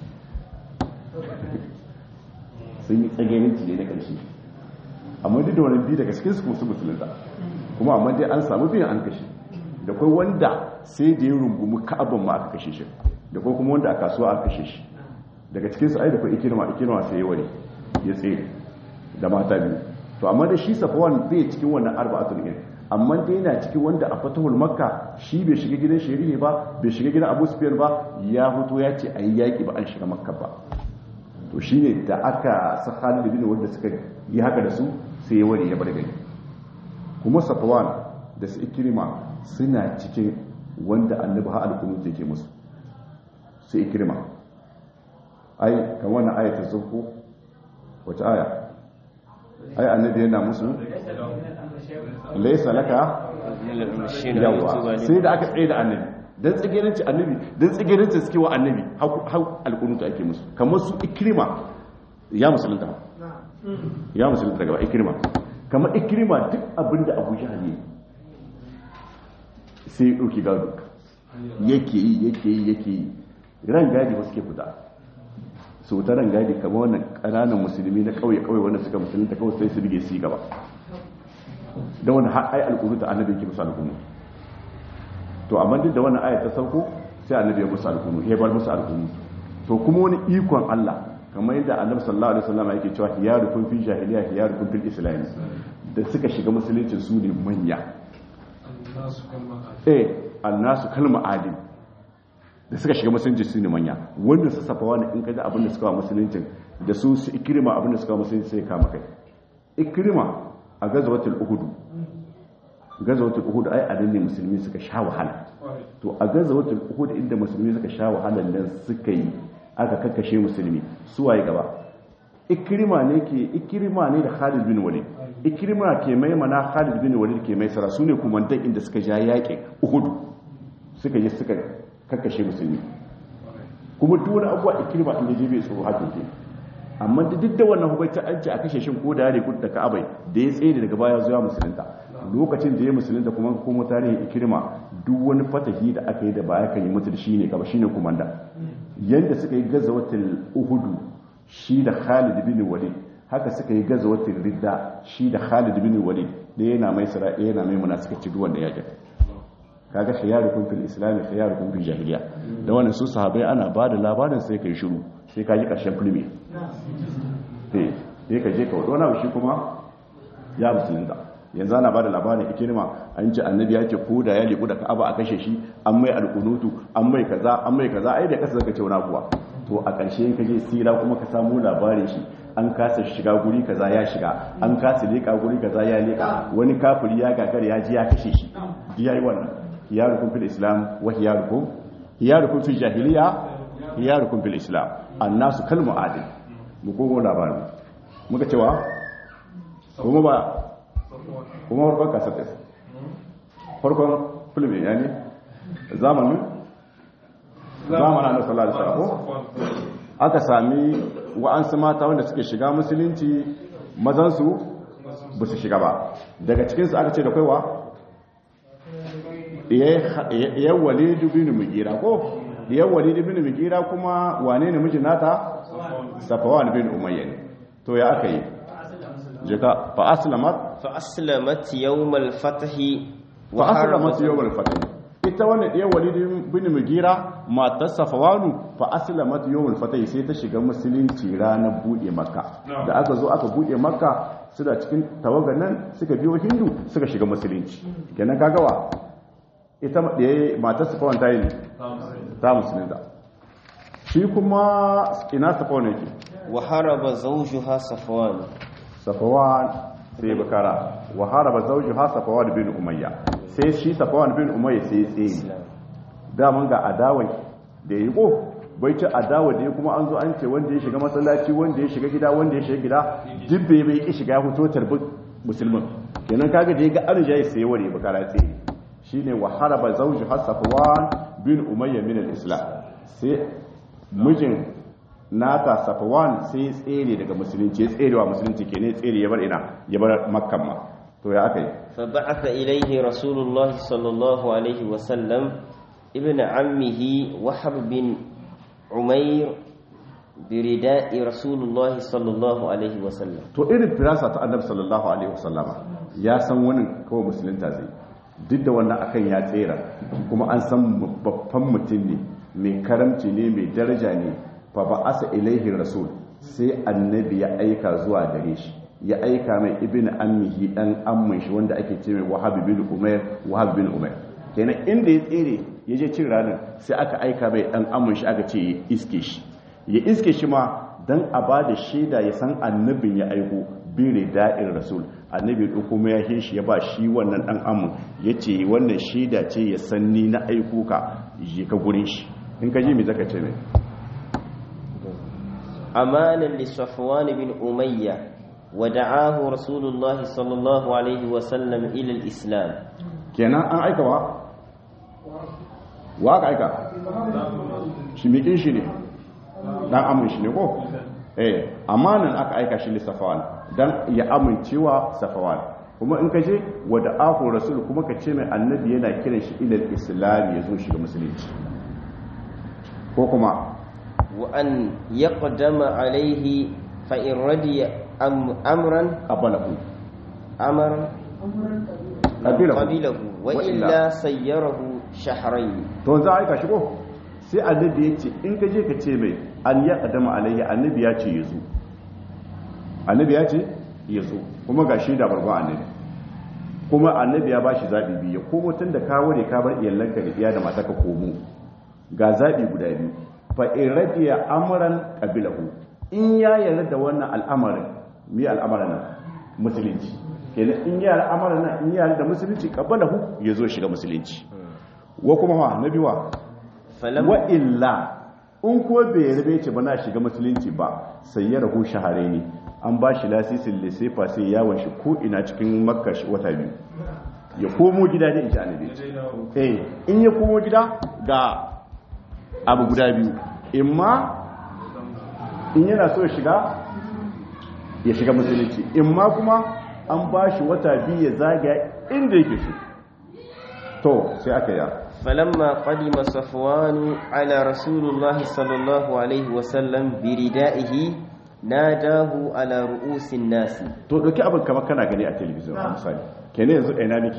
sun yi tsagerinci ne da ƙarshe amma duk da wani biyu daga cikin su kuma su musulunta kuma amma dai an samu biyan an kashe da kai wanda sai da ya rungumi Ka'aban ma aka kashe shi da kai kuma wanda a kasuwa aka kashe shi daga cikin su ai da kai ikirma ikirma sai ya ware ya tsaye da mata biyu to amma da shi Safwan bai cikin wannan arba'atul ilm amma dai yana cikin wanda a fatahul Makka shi bai shiga gidan shari'i ba bai shiga gidan Abu Sufyan ba ya fito ya ce ayi yaki ba an shiga Makka ba to shine da aka sa Khalid bin wanda suka yi haka da su sai ya ware ya bar gari kuma Safwan da su Ikrima suna cikin wanda Annabi ha al-Qunut yake musu sai Ikrima ai kan wannan ayatu zuku wata aya ai Annabi yana musu laysa laka yawa sai da aka tsaye da Annabi dan tsigirinci Annabi dan tsigirinci suke wa Annabi har al-Qunut ake musu kamar su Ikrima ya musulunta ya musulunta daga Ikrima kamar Ikrima duk abinda Abu Jahl ne sai ya dauki gado yake yi yake yi yake yi ran gadi wasu ke fita sau ta ran gadi kamar wannan ƙananan musulmi na ƙauye-ƙauye wanda suka musulunta kawai sai su bige su gaba da wani ai alƙunu ta annabi yake musu alƙunu to amma duk da wannan aya ta sauko sai annabi ya musu alƙunu ya bar musu alƙunu to kuma wani ikon Allah kamar yadda annabi sallallahu alaihi wasallam yake cewa hiyarukum fi jahiliya hiyarukum fil islam da suka shiga musulunci su ne manya eh annasu kalma adim da suka shiga musulunci su ne manya wanda su safa wani in kaji abin da suka wa musulunci da su su ikirma abin da suka wa musulunci sai kama kai ikirma a gazawatul uhud gazawatul uhud ai adin ne musulmi suka sha wahala to a gazawatul uhud inda musulmi suka sha wahala nan suka yi aka kakkashe musulmi su waye gaba ikirma ne ke ikirma ne da Khalid bin Walid ikirma ke mai mana Khalid bin Walid ke mai sara sune kumandan inda suka ja yaƙin uhud suka yi suka kakkashe musulmi kuma duk wani abuwa ikirma inda je bai tsoro hakan ke amma duk da wannan hukunci an ce a kashe shin ko da yare kudu da Ka'abai da ya tsaye daga baya zuwa musulunta lokacin da ya musulunta kuma kuma tarihin ikirma duk wani fatahi da aka yi da baya kan yi mutu da shine kaba shine komanda yanda suka yi gazawatul uhud shi da Khalid bin Walid haka suka yi gazawatul ridda shi da Khalid bin Walid da yana mai sara yana mai muna suka ci duwan da yake kaga khiyarukum fil islam khiyarukum fil jahiliya da wannan su sahabbai ana bada labarin sai kai shiru sai ka ji karshen filmi eh sai ka je ka wadona shi kuma ya musulunta yanzu ana bada labarin ikirma an ce annabi ya ce ko da ya liku da Ka'aba a kashe shi an mai alqunutu an mai kaza an mai kaza ai da kasa zaka ce wani kuwa to a ƙarshe ka je sira kuma ka samu labarin shi an kasa shiga guri kaza ya shiga an kasa leka guri kaza ya leka wani kafiri ya gagara ya ji ya kashe shi yayi wannan hiyarukum fil islam wa hiyarukum hiyarukum fil jahiliya hiyarukum fil islam annasu kal mu'adil mu kogo labarin muka cewa kuma ba kuma farkon kasar da farkon filmi yani zamanin zamanin na sallallahu alaihi wasallam aka sami wa'ansu mata wanda suke shiga musulunci mazansu ba su shiga ba daga cikinsu aka ce da kaiwa ɗiyar walidu bin mugira ko ɗiyar walidu bin mugira kuma wane ne mijin nata safawan bin umayya ne to ya aka yi jika fa aslamat fa aslamat yawmal fath fa aslamat yawmal fath ita wannan ɗaya walid bin mugira matar safawanu fa aslamat yawmul fatah sai ta shiga musulunci ranar bude makka da aka zo aka bude makka suna cikin tawagan nan suka biyo hindu suka shiga musulunci kenan kaga wa ita ɗaya matar safawan ta yi ne ta musulunta shi kuma ina safawan yake wa haraba zawjuha safwan safawan sai bakara wa haraba zawjuha safawan bin umayya sai shi safawan bin umayya sai tsaye daman ga adawan da yi ko bai ci adawa da kuma an zo an ce wanda ya shiga masallaci wanda ya shiga gida wanda ya shiga gida dubbe bai ki shiga fito tarbin musulmin kenan kaga da ya ga arja sai ware bakara tsaye shine wa haraba zawjuha safawan bin umayya min al-islam sai mijin nata safawan sai tsere daga musulunci ya tserewa musulunci ke ne tsere ya bar ina ya bar makkan ma to ya aka yi fa ba'atha ilayhi rasulullah sallallahu alaihi wa sallam ibn ammihi wahab bin umayr bi rida'i rasulullah sallallahu alaihi wa sallam to irin firasa ta annabi sallallahu alaihi wa sallama ya san wannan kawai musulunta zai duk da wannan akan ya tsera kuma an san babban mutum ne mai karamci ne mai daraja ne fa ba asa ilaihi rasul sai annabi ya aika zuwa gare shi ya aika mai ibn ammihi dan ammin shi wanda ake ce mai wahab bin umayr wahab bin umayr kenan inda ya tsere ya je cin ranar sai aka aika mai dan ammin shi aka ce ya iske shi ya iske shi ma dan a ba da shaida ya san annabin ya aiko bi rida'ir rasul annabi din kuma ya shi ya ba shi wannan dan ammin yace wannan shaida ce ya san ni na aiko ka je ka gurin shi in ka ji me zaka ce ne amanan li safwan bin umayya wa da'ahu rasulullah sallallahu alaihi wa sallam ila al-islam kenan an aika wa wa ka aika shi mikin shi ne dan amin shi ne ko eh amanan aka aika shi li safwan dan ya amincewa safwan kuma in ka je wa da'ahu rasul kuma ka ce mai annabi yana kiran shi ila al-islam ya zo shi ga musulunci ko kuma wa an yaqdama alaihi fa in radiya amran qabalahu amran qabilahu qabilahu wa illa sayyarahu shahrayn to za a aika shi ko sai annabi ya ce in ka je ka ce mai an yaqdama alaihi annabi ya ce yazo annabi ya ce yazo kuma ga shi da barba annabi kuma annabi ya bashi zabi biyu ko mutun da ka ware ka bar iyalanka da iya da mata ka komo ga zaɓi guda biyu fa in radiya amran qabilahu in ya yarda da wannan al'amarin mi al'amarin nan musulunci kenan in ya al'amarin nan in ya yarda da musulunci qabalahu yazo shiga musulunci wa kuma wa nabi wa wa illa in ko bai yarda ce ba na shiga musulunci ba sai ya rahu shahareni an ba shi lasisin lisefa sai yawon shi ko ina cikin makka wata biyu ya komo gida da insha annabi eh in ya komo gida ga abu guda biyu imma in yana so shiga ya shiga musulunci imma kuma an ba shi wata biyu ya zagaya inda yake so to sai aka yi falamma qadima safwan ala rasulullahi sallallahu alaihi wasallam bi ridaihi nadahu ala ru'usin nas to dauki abin kamar kana gani a television misali kenan yanzu ina miki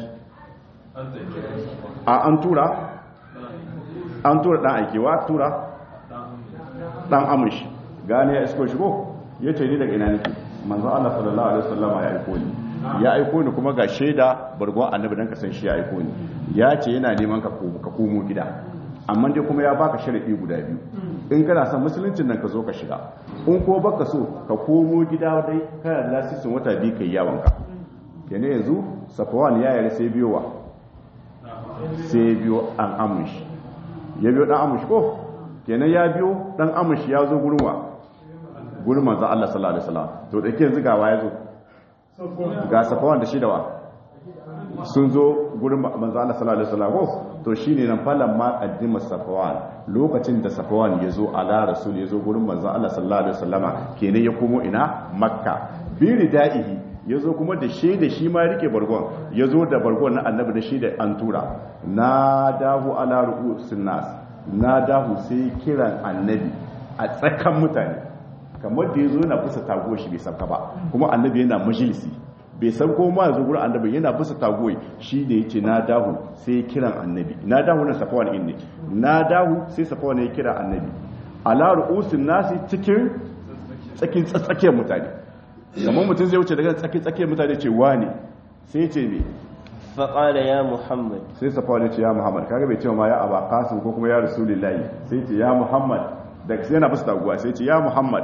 a an tura an tura dan aikewa tura dan amishi gane ya isko shigo ya ce ni daga ina nake manzo Allah sallallahu alaihi wasallam ya aiko ni ya aiko ni kuma ga shaida bargon annabi dan ka san shi ya aiko ni ya ce yana neman ka komo ka komo gida amma dai kuma ya baka sharadi guda biyu in kana son musuluncin nan ka zo ka shiga in ko baka so ka komo gida dai kana da lasisin wata biyu kai yawon ka kenan yanzu Safwan ya yare sai biyowa sai biyo an amishi ya biyo dan amushi ko kenan ya biyo dan amushi ya zo gurma gurin manzo Allah sallallahu alaihi wasallam to da ke yanzu ga waye zo ga Safwan da shi da wa sun zo gurin manzo Allah sallallahu alaihi wasallam ko to shine nan falan ma qaddima Safwan lokacin da Safwan ya zo ala rasul ya zo gurin manzo Allah sallallahu alaihi wasallama kenan ya komo ina Makka bi ridaihi ya zo kuma da shi da shi ma rike bargon ya zo da bargon na annabi da shi da an tura na dahu ala ru'usin nas na dahu sai kiran annabi a tsakan mutane kamar da ya zo yana kusa tago shi bai sauka ba kuma annabi yana majalisi bai san ko ma zo gurin annabi yana bisa tagoyi shi da yace na dahu sai kiran annabi na dahu na Safwan din ne na dahu sai Safwan ya kira annabi ala ru'usin nasi cikin tsakin tsakiyar mutane kamar mutum zai wuce daga tsakin tsakiyar mutane ce wani sai ya ce me fa qala ya Muhammad sai Safwan ya ce ya Muhammad kaga bai ce ma ya Aba Qasim ko kuma ya Rasulullahi sai ya ce ya Muhammad daga sai yana bisa taguwa sai ya ce ya Muhammad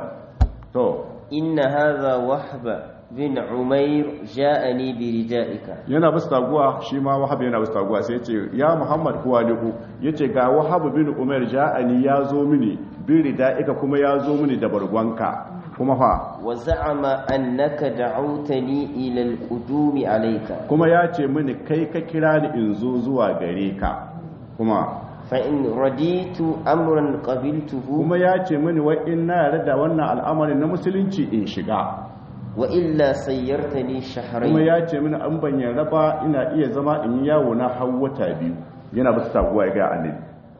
to inna hadha wahba bin Umair ja'ani bi rija'ika yana bisa taguwa shi ma Wahab yana bisa taguwa sai yace ya Muhammad kuwa liku yace ga Wahab bin Umair ja'ani ya zo mini bi rija'ika kuma ya zo mini da bargwanka kuma fa wa za'ama annaka da'awtani ila al-qudumi alayka kuma yace mini kai ka kira ni in zo zuwa gare ka kuma fa in raditu amran qabiltuhu kuma yace mini wa inna yarda wannan al'amarin na musulunci in shiga wa illa sayyartani shahrayn kuma ya ce mini an ban yarda ba ina iya zama in yawo na har wata biyu yana bisa taguwa ga annabi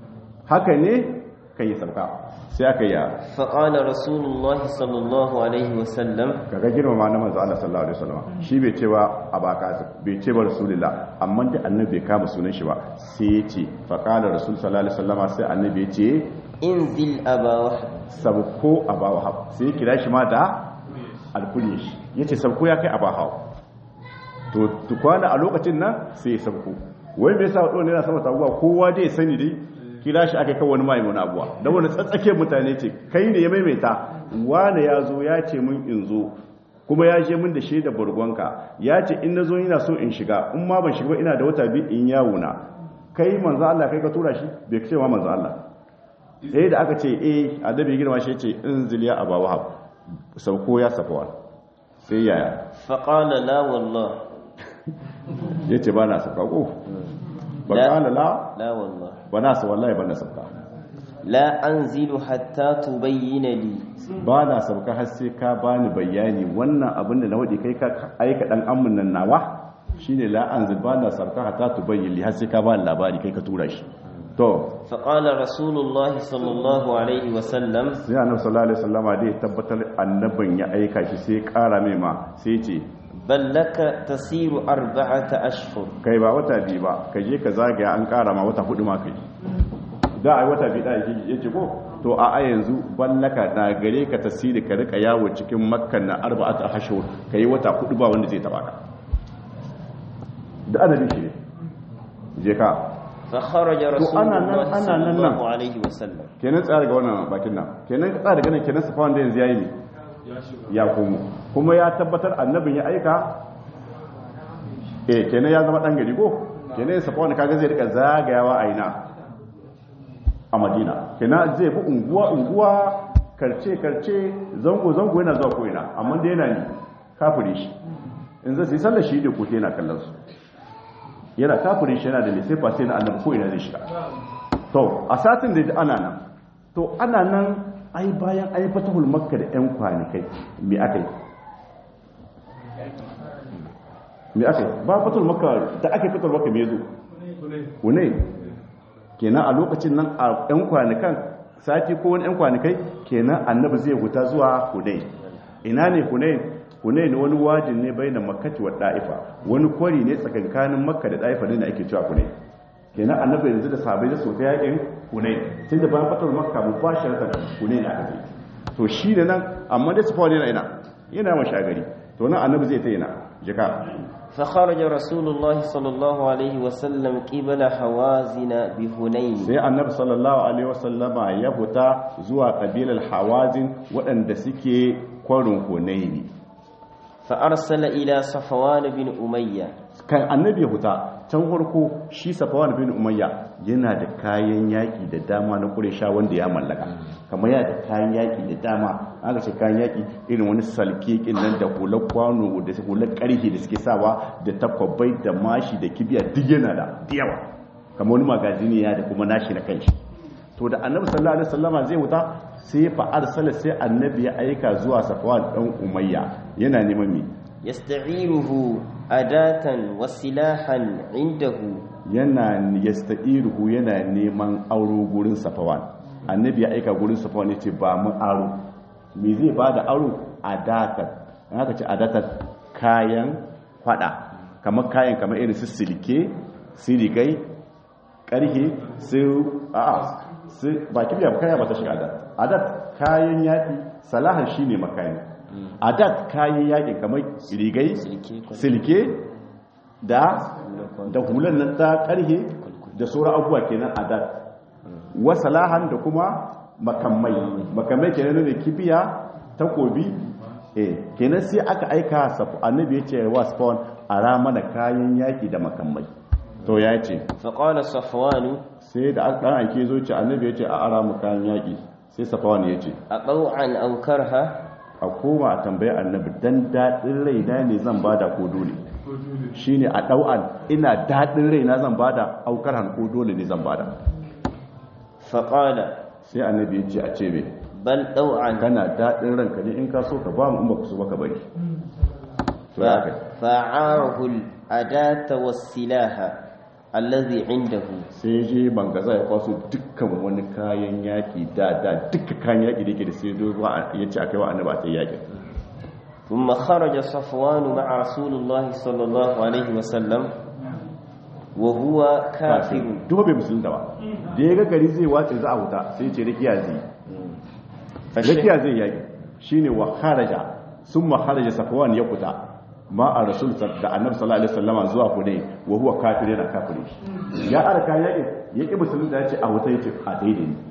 haka ne kai sauka sai aka yi fa qala rasulullah sallallahu alaihi wasallam kaga girma na manzo Allah sallallahu alaihi wasallam shi bai ce ba abaka bai ce ba rasulullah amma da annabi bai kama sunan shi ba sai ya ce fa qala rasul sallallahu alaihi wasallam sai annabi ya ce inzil aba wahab sabko aba wahab sai ya kira shi ma da alkunya shi ya ce sabko ya kai a bahau to tukwana a lokacin nan sai ya sabko wai mai sa wadda yana sama taguwa kowa dai sani dai kira shi aka kawo wani maimun abuwa da wani tsatsake mutane ce kai ne ya maimaita wane ya zo ya ce mun in zo kuma ya je mun da shaida burgonka ya ce in na zo ina so in shiga in ma ban shiga ba ina da wata biyu in yawo na kai manzo Allah kai ka tura shi bai ce ma manzo Allah sai da aka ce eh adabi girma shi ce in ziliya aba wahab sauko ya safawa sai yaya faƙala la wallah ya ce ba na sauka ko faƙala la la wallah ba na sa wallahi ba na sauka la an zilu hatta tubayyina li ba na sauka har sai ka bani bayani wannan abin da na waɗe kai ka aika ɗan amin nan nawa shine la an zil ba na sauka hatta tubayyina li har sai ka bani labari kai ka tura shi to faƙala rasulullahi sallallahu alaihi wasallam sai annabi sallallahu alaihi wasallama dai tabbatar annabin ya aika shi sai ƙara mai ma sai ce ballaka tasiru arba'ata ashhur kai ba wata biyu ba ka je ka zagaya an ƙara ma wata hudu ma kai da ai wata biyu da yake yake ko to a a yanzu ballaka na gare ka tasiri ka rika yawo cikin makkan na arba'ata ashhur kai wata hudu ba wanda zai taba ka da adadin shi ne je ka فخرج رسول الله صلى الله عليه وسلم kenan tsara ga wannan bakin nan kenan tsara daga nan kenan safa wanda yanzu yayi ne ya komo kuma ya tabbatar annabin ya aika eh kenan ya zama dan gari ko kenan safa wanda kaga zai rika zagayawa a ina a Madina kenan zai bi unguwa unguwa karce karce zango zango yana zuwa ko ina amma da yana ni kafiri shi in zai sallar shi da kote yana kallon su yana kafirin shi yana da lissafa sai na annabi ko ina zai shiga to a satin da ana nan to ana nan ai bayan ai fatahul makka da yan kwanikai me akai me akai ba fatahul makka da ake fatahul makka me zo hune kenan a lokacin nan a yan kwanikan sati ko wani yan kwanikai kenan annabi zai huta zuwa hudai ina ne hune Hunain wani wajin ne bai na makkati wa da'ifa wani kwari ne tsakankanin makka da da'ifa ne da ake cewa Hunain kenan annabi yanzu da sahabbai da sota yakin Hunain tunda bayan fatar makka mu bashi rasa Hunain aka ce to shi da nan amma da safa ne ina yana mashagari to nan annabi zai ta yana jika fa kharaja rasulullah sallallahu alaihi wasallam qibala hawazin bi Hunain sai annabi sallallahu alaihi wasallama ya huta zuwa kabilar hawazin waɗanda suke kwarin Hunaini فأرسل إلى صفوان بن أمية kan annabi huta can farko shi Safwan bin Umayya yana da kayan yaki da dama na Quraysha wanda ya mallaka kamar yana da kayan yaki da dama aka ce kayan yaki irin wani salkekin nan da hular kwano da hular karhi da suke sawa da takwabai da mashi da kibiya duk yana da yawa kamar wani magazini ya da kuma nashi na kanshi to da annabi sallallahu alaihi wasallama zai wuta sai fa arsala sai annabi ya aika zuwa Safwan dan Umayya yana neman mi yasta'iruhu adatan wa silahan indahu yana yasta'iruhu yana neman auro gurin Safwan annabi ya aika gurin Safwan yace ba mu aro me zai bada aro adatan haka ce adatan kayan fada kamar kayan kamar irin su silke sirigai karhe su a'a su ba kibiya ba kaya ba ta shiga adat adat kayan yaki salahan shine makami adat kayan yaki kamar rigai silke da da hulan nan ta karhe da sauran abubuwa kenan adat wa salahan da kuma makamai makamai kenan ne kibiya takobi eh kenan sai aka aika safu annabi ya ce wa spawn ara mana kayan yaki da makamai to ya ce faqala safwan sai da dan ake zo ce annabi ya ce a ara mu kayan yaki sai safwan ya ce aqaw'an aw karha a koma a tambaye annabi dan dadin raina ne zan bada ko dole shine a dau'an ina dadin raina zan bada aukar han ko dole ne zan bada faqala sai annabi ya ce a ce me bal dau'an kana dadin ranka ne in ka so ka ba mu in baka so baka bari fa'arahu al-adata was-silaha alladhi indahu sai je bangaza ya kwaso dukkan wani kayan yaki da da dukkan kayan yaki da yake da sai zuwa yace akai wa annabi ta yaki thumma kharaja safwan ma'a rasulillahi sallallahu alaihi wasallam wa huwa kafir duk bai musulunta ba da ya ga gari zai wace za a huta sai ce rakiya zai rakiya zai yaki shine wa kharaja summa kharaja safwan ya kuta ma a rasul da annabi sallallahu alaihi wasallama zuwa kudai wa huwa kafir yana kafiri ya arka yaki yaki musulunta ya ce a huta yace a daidai ne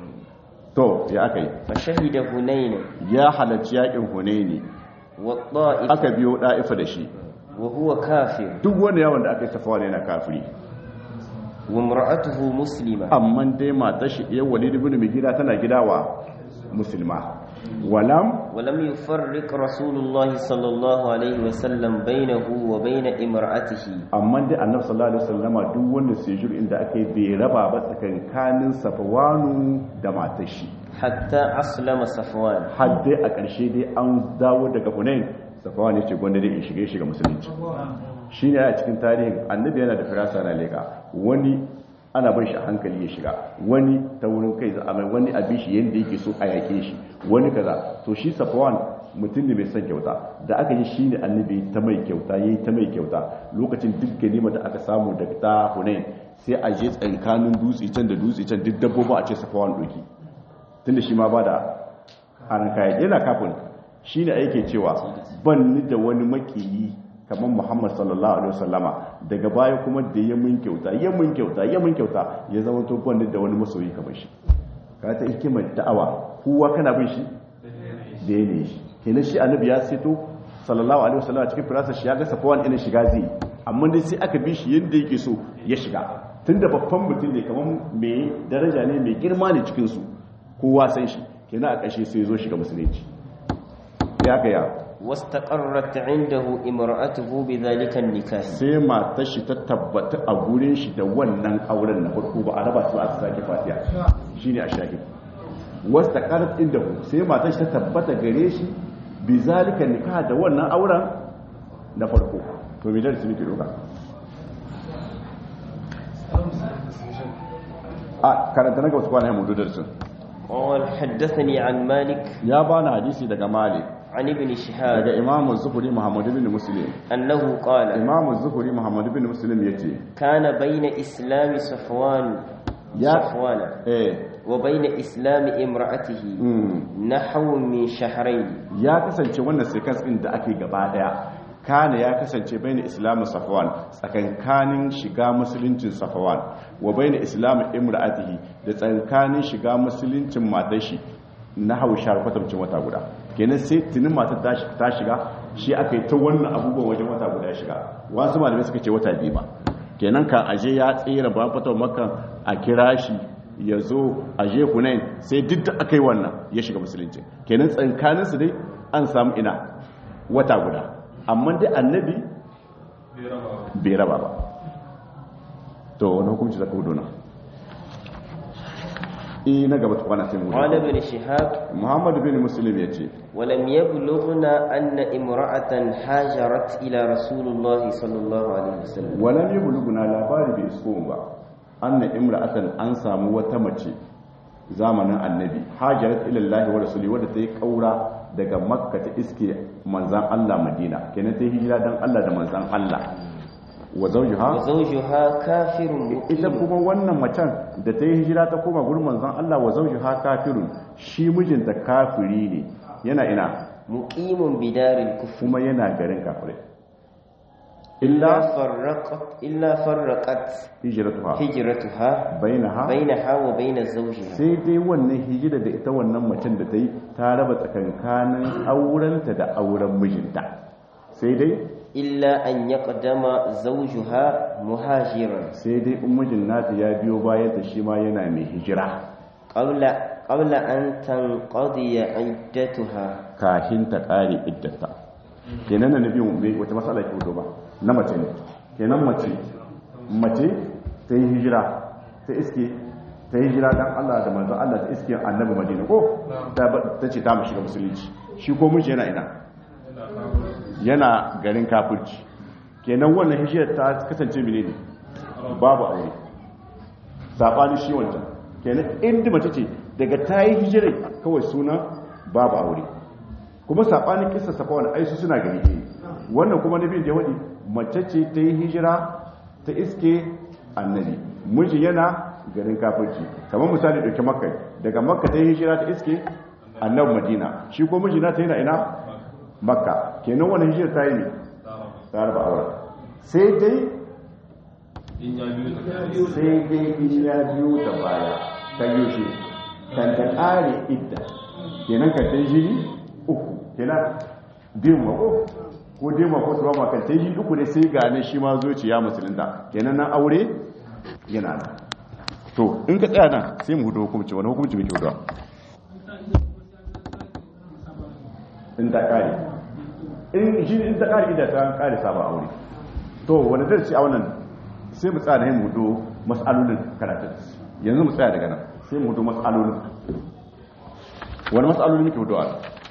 to ya akai fa shahida hunain ya halarci yakin hunaini wa ta'if aka biyo da'ifa da shi wa huwa kafir duk wanda yawan da aka yi safwan yana kafiri wa imra'atuhu muslima amma dai matar shi iya walid ibn mugira tana gidawa musulma walam walam yufarriq rasulullah sallallahu alaihi wasallam bainahu wa bain imra'atihi amma dai annabi sallallahu alaihi wasallama duk wanda sujud inda ake bai raba ba tsakankanin safwanu da matar shi hatta aslama safwan har dai a ƙarshe dai an dawo daga hunain safwan ya ce gwanda dai in shige shiga musulunci shine a cikin tarihin annabi yana da firasa na leka wani ana bar shi a hankali ya shiga wani ta wurin kai za a mai wani abin shi yadda yake so a yake shi wani kaza to shi safwan mutum ne mai son kyauta da aka yi shi ne annabi ta mai kyauta yayi ta mai kyauta lokacin duk ganima da aka samu daga ta hunain sai a je tsankanin dutse can da dutse can duk dabbobi a ce safwan doki tunda shi ma ba da haran kaya yana kafin shi ne ake cewa ban ni da wani makiyi kamar Muhammad sallallahu alaihi wasallama daga baya kuma da ya mun kyauta ya mun kyauta ya mun kyauta ya zama to ban da wani masoyi kamar shi ka ta hikimar da'awa kowa kana bin shi da yana shi kenan shi annabi ya sito sallallahu alaihi wasallama cikin firasa shi ya ga safwan ina shiga zai amma dai sai aka bi shi yadda yake so ya shiga tunda babban mutum ne kamar mai daraja ne mai girma ne cikin su kowa san shi kenan a ƙarshe sai ya zo shiga musulunci ya ga ya واستقرت عنده امرأته بذلك النكاح sai matar shi ta tabbata a gurin shi da wannan auren na farko ba a raba su a sake fatiha shine a shahid wastaqarrat indahu sai matar shi ta tabbata gare shi bizalika nikah da wannan auren na farko to me da su nake doka a karanta na ga wasu kwana mu dudar sun قال حدثني عن مالك ya bana hadisi daga malik عن ابن شهاب daga imam az-zuhri muhammad ibn muslim أنه قال imam az-zuhri muhammad ibn muslim yace كان بين إسلام صفوان يا- صفوان eh وبين إسلام امرأته mm. نحو من شهرين ya kasance wannan sequence din da ake gaba daya kana ya kasance bayan islamu safwan tsakankanin shiga musuluncin safwan wa bayan islamu imra'atihi da tsakankanin shiga musuluncin matar shi na haushar kwatamcin wata guda kenan sai tunin matar ta shiga shi aka yi ta wannan abubuwan wajen wata guda ya shiga wasu malamai suka ce wata biyu ba kenan kan aje ya tsira ba fatan makan a kira shi ya zo aje hunain sai duk da aka yi wannan ya shiga musulunci kenan tsankaninsu dai an samu ina wata guda amma dai annabi bai raba ba to wani hukunci zaka hudu na eh na gaba tukwana sai mu قال ابن شهاب Muhammad bin Muslim yace ولم يبلغنا أن امرأة هاجرت إلى رسول الله صلى الله عليه وسلم walam yablughuna labari bi iskun ba anna imra'atan an samu wata mace zamanin annabi hajarat ila Allah wa rasuli wadda tayi kaura daga makka ta iske manzan Allah madina kenan ta hijira dan Allah da manzan Allah wa zawjuha wa zawjuha kafirun ita kuma wannan macen da ta yi hijira ta koma gurin manzan Allah wa zawjuha kafirun shi mijinta kafiri ne yana ina muqimun bidaril kufr kuma yana garin kafirai illa farraqat illa farraqat hijratuha hijratuha bainaha bainaha wa bain zawjiha sai dai wannan hijira da ita wannan macen da ta yi ta raba tsakankanin aurenta da auren mijinta sai dai illa an yaqdama zawjuha muhajiran sai dai in mijin nata ya biyo bayan ta shi ma yana mai hijira qabla qabla an tanqadi iddatuha kafin ta kare iddata kenan na biyu mai wata matsala ke ba na mace ne kenan mace mace ta yi hijira ta iske ta yi hijira dan Allah da manzon Allah ta iske annabi Madina ko ta ce ta mu shiga musulunci shi ko miji yana ina yana garin kafirci kenan wannan hijira ta kasance menene babu aure sabani shi wancan kenan inda mace ce daga ta yi hijira kawai suna babu aure kuma sabanin kissa safa wani aisu suna gari ne wannan kuma nabi da wadi mace ce ta yi hijira ta iske annabi miji yana garin kafirci kamar misali dauke makka daga makka ta yi hijira ta iske annabi madina shi ko miji na ta yana ina makka kenan wannan hijira ta yi ne ta raba aure sai dai sai dai in ya biyo ta baya ta yoshe kan ta kare idda kenan kan ta jini uku kenan biyu mako ko dai mako su ba makan ta yi uku ne sai gane shi ma zuciya musulunta kenan nan aure yana da to in ka tsaya nan sai mu hudu hukumci wani hukumci muke hudu in ta kare in shi in ta kare idan ta kare sabon aure to wani zai ce a wannan sai mu tsaya da mu hudu mas'alolin karatun yanzu mu tsaya daga nan sai mu hudu mas'alolin wani mas'alolin muke hudu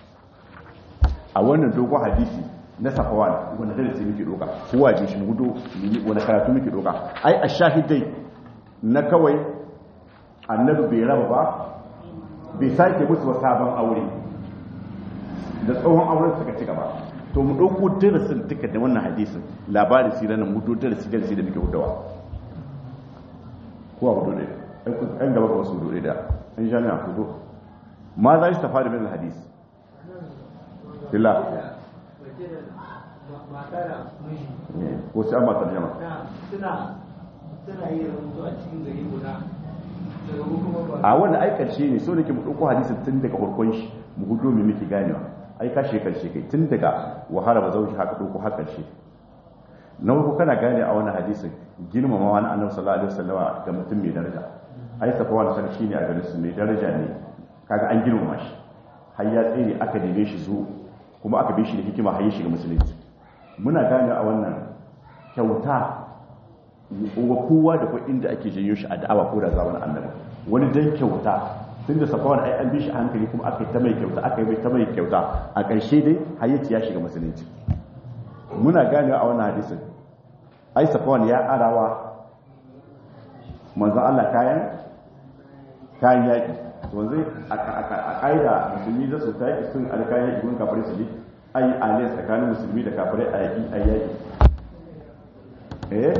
a wannan dogon hadisi na safawan wanda darasi muke doka kowa ji shi mu hudu wani karatu muke doka ai a shahidai na kawai annabi bai raba ba bai sake musu ba sabon aure da tsohon auren suka ci gaba to mu dauko darasin duka da wannan hadisin labarin sirar nan mu do darasi darasi da muke hudawa kowa hudu ne an gaba ga wasu hudu da an jami'a hudu ma za shi tafa da min hadis billah ko sai an ba tarjama suna suna yi rubutu a cikin gari guda a wanda ai karshe ne so nake mu dauko hadisin tun daga farkon shi mu hudo mu miki ganewa ai kashe karshe kai tun daga wahala ba zauji haka dauko har karshe na farko kana gane a wannan hadisin girmama wani annabi sallallahu alaihi wasallam ga mutum mai daraja ai safawan sarki ne a garin su mai daraja ne kaga an girmama shi har ya tsere aka dibe shi zo kuma aka bi shi da hikima har ya shiga musulunci muna gane a wannan kyauta wa kowa da kuɗin da ake janyo shi a da'awa ko da zamanin annabi wani dan kyauta tun da safawan ai an bi shi a hankali kuma aka yi ta mai kyauta aka yi ta mai kyauta a ƙarshe dai hayyaci ya shiga musulunci muna gane a wannan hadisin ai safawan ya arawa manzon Allah kayan kayan yaƙi wanzu a ƙa'ida musulmi za su ta yaƙi sun alkayan yaƙi gun kafirai su ji ai aliyar tsakanin musulmi da kafirai a yaƙi a yaƙi eh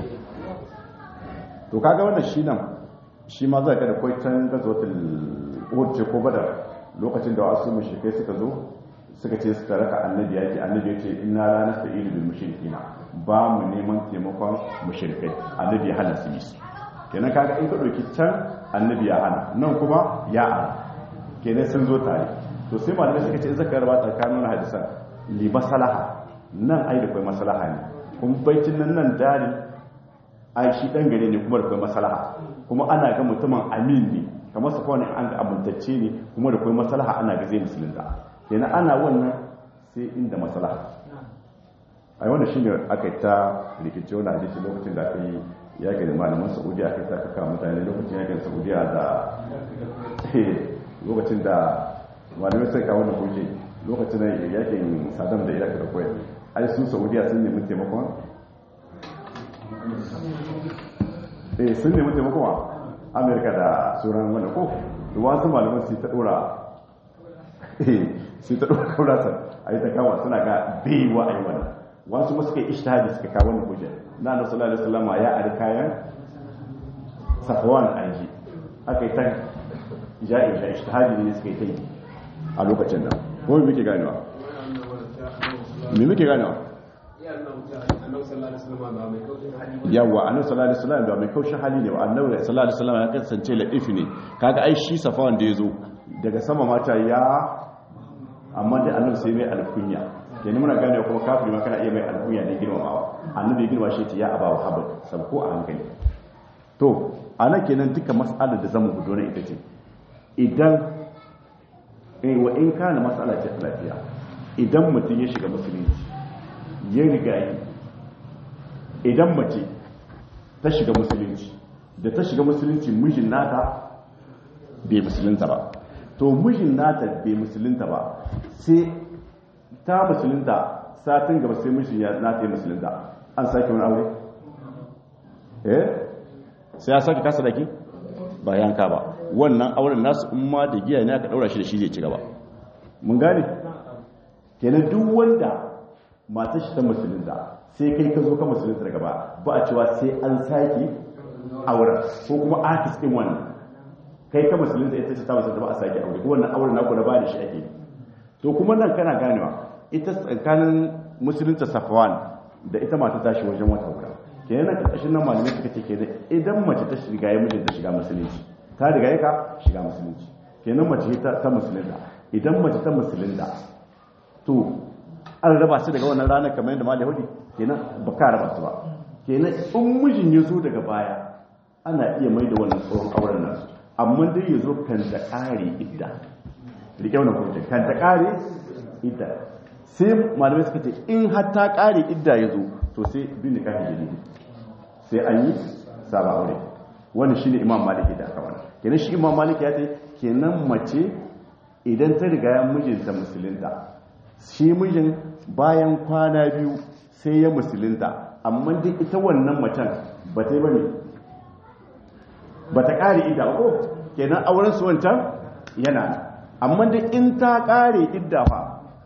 to kaga wannan shi nan shi ma zai ga da kwaitan gazotul uhud ko badar lokacin da wasu mushrikai suka zo suka ce suka raka annabi yaki annabi ya ce inna la nasta'inu bil mushrikina ba mu neman taimakon mushrikai annabi ya hana su yi kenan kaga in ka dauki can annabi ya hana nan kuma ya hana kenan sun zo tare to sai malamai suka ce in zaka raba tsakanin hadisan li maslaha nan ai da kai maslaha ne kuma baitin nan nan dari ai shi dan gare ne kuma da kai maslaha kuma ana ga mutumin amin ne kamar su kawai an ga amintacce ne kuma da kai maslaha ana ga zai musulunta kenan ana wannan sai inda maslaha ai wannan shine aka yi ta rikici wannan hadisi lokacin da aka yi yaƙi da malaman Saudiya aka yi ta kaka mutane lokacin yaƙin Saudiya da lokacin da malamai sai kawo da kuke lokacin da yaƙin Saddam da Iraq da Kuwait ai su Saudiya sun nemi taimakon eh sun nemi taimakon Amerika da sauran wanda ko da wasu malaman su ta dora sai ta ɗauka kaurasa a yi ta kawo suna ga baiwa a yi wannan wasu masu kai ishtihadi suka kawo wannan hujjar na annabi sallallahu alaihi wasallam ya ari kayan Safwan aji aka yi ta ja'i da ishtihadi ne suka yi ta yi a lokacin nan ko me muke ganewa me muke ganewa yawa annabi sallallahu alaihi wasallam ba mai kaushin hali ne ba annabi sallallahu alaihi wasallam ya kasance laifi ne kaga ai shi Safwan da yazo daga sama mata ya amma da annabi sai mai alkunya kenan muna gane kuma kafiri ma kana iya mai alkunya ne girmamawa annabi girma shi ya aba wa habab sabko a hankali to ana kenan duka mas'alar da zamu gudo ne ita ce idan eh wa in kana mas'ala ce lafiya idan mutum ya shiga musulunci ya riga yi idan mace ta shiga musulunci da ta shiga musulunci mijin nata bai musulunta ba to mijin nata bai musulunta ba sai ta musulunta satin gaba sai mijin ya nata ya musulunta an sake wani aure eh sai ya sake kasa daki ba yanka ba wannan auren nasu in ma da giya ne aka daura shi da shi zai ci gaba mun gane kenan duk wanda matar shi ta musulunta sai kai ka zo ka musulunta daga ba ba a cewa sai an sake auren ko kuma artist din wannan kai ka musulunta ita ce ta musulunta ba a sake aure ko wannan auren naku na ba da shi ake to kuma nan kana ganewa ita tsakanin musulunta Safwan da ita mata tashi wajen wata guda kenan nan karkashin nan malamai suka ce kenan idan mace ta shiga ya mijinta shiga musulunci ta riga ya ka shiga musulunci kenan mace ta ta musulunta idan mace ta musulunta to an raba su daga wannan ranar kamar yadda malai hudi kenan ba ka raba su ba kenan in mijin ya zo daga baya ana iya mai da wannan tsohon auren nasu amma dai ya zo kan ta kare idda rike wannan hujja kan ta kare idda sai malamai suka ce in har ta kare idda ya zo to sai bin da kafin jini sai an yi saba aure wannan shine imam maliki da aka wannan kenan shi imam maliki ya ce kenan mace idan ta riga ya mijinta musulunta shi mijin bayan kwana biyu sai ya musulunta amma dai ita wannan macen ba ta yi bane ba ta kare idda ko kenan auren su wancan yana amma dai in ta kare idda fa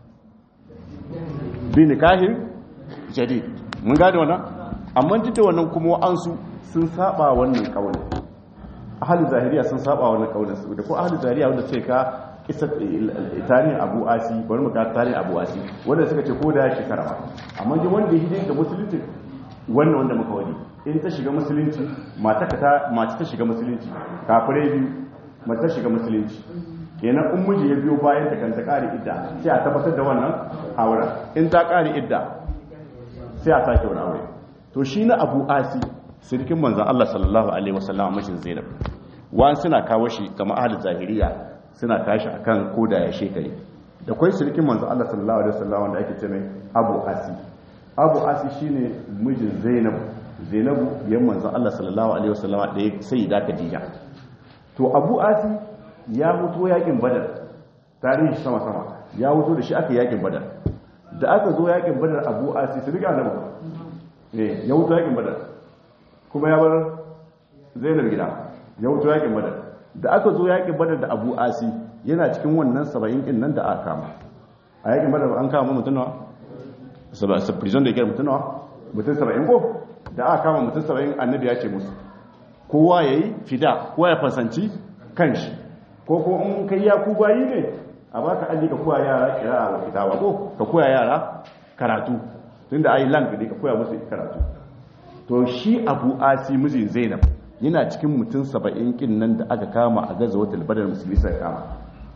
bi nikahin jadid mun gane wannan amma duk da wannan kuma an su sun saba wannan kaulin ahli zahiriya sun saba wannan kaulin su da ko ahli zahiriya wanda sai ka kisa tarihin Abu Asi bari mu ka tarihin Abu Asi wanda suka ce ko da shekara ba amma dai wanda yake da musulunci wannan wanda muka wadi in ta shiga musulunci mata ka ta mata ta shiga musulunci kafirai biyu mata ta shiga musulunci kenan in miji ya biyo bayan ta kan ta kare idda sai a tabbatar da wannan auren in ta kare idda sai a sake wani aure to shi na Abu Asi sirkin manzon Allah sallallahu alaihi wasallam mashin Zainab wani suna kawo shi kamar ahli zahiriya suna tashi akan koda ya shekare da kai sirkin manzon Allah sallallahu alaihi wasallam wanda ake ce mai Abu Asi Abu Asi shine mijin Zainab Zainab yan manzon Allah sallallahu alaihi wasallam da ya sayyida Khadija to Abu Asi ya mutu yakin Badar tarihi sama sama ya mutu da shi aka yakin Badar da aka zo yakin Badar Abu Asi su riga nan eh ya mutu yakin Badar kuma ya bar Zainab gida ya mutu yakin Badar da aka zo yakin Badar da Abu Asi yana cikin wannan saba'in din nan da aka kama a yakin Badar an kama mutum nawa saba'in prison da yake mutum nawa mutum saba'in ko da aka kama mutum saba'in annabi ya ce musu kowa yayi fida kowa ya fasanci kanshi ko ko in kai ya ku bayi ne a baka aji ka koya yara kira'a wa kitaba ko ka koya yara karatu tunda ai lang ne ka koya musu karatu to shi Abu Asi mijin Zainab yana cikin mutum saba'in kin nan da aka kama a gazawatul Badar musulmi sai kama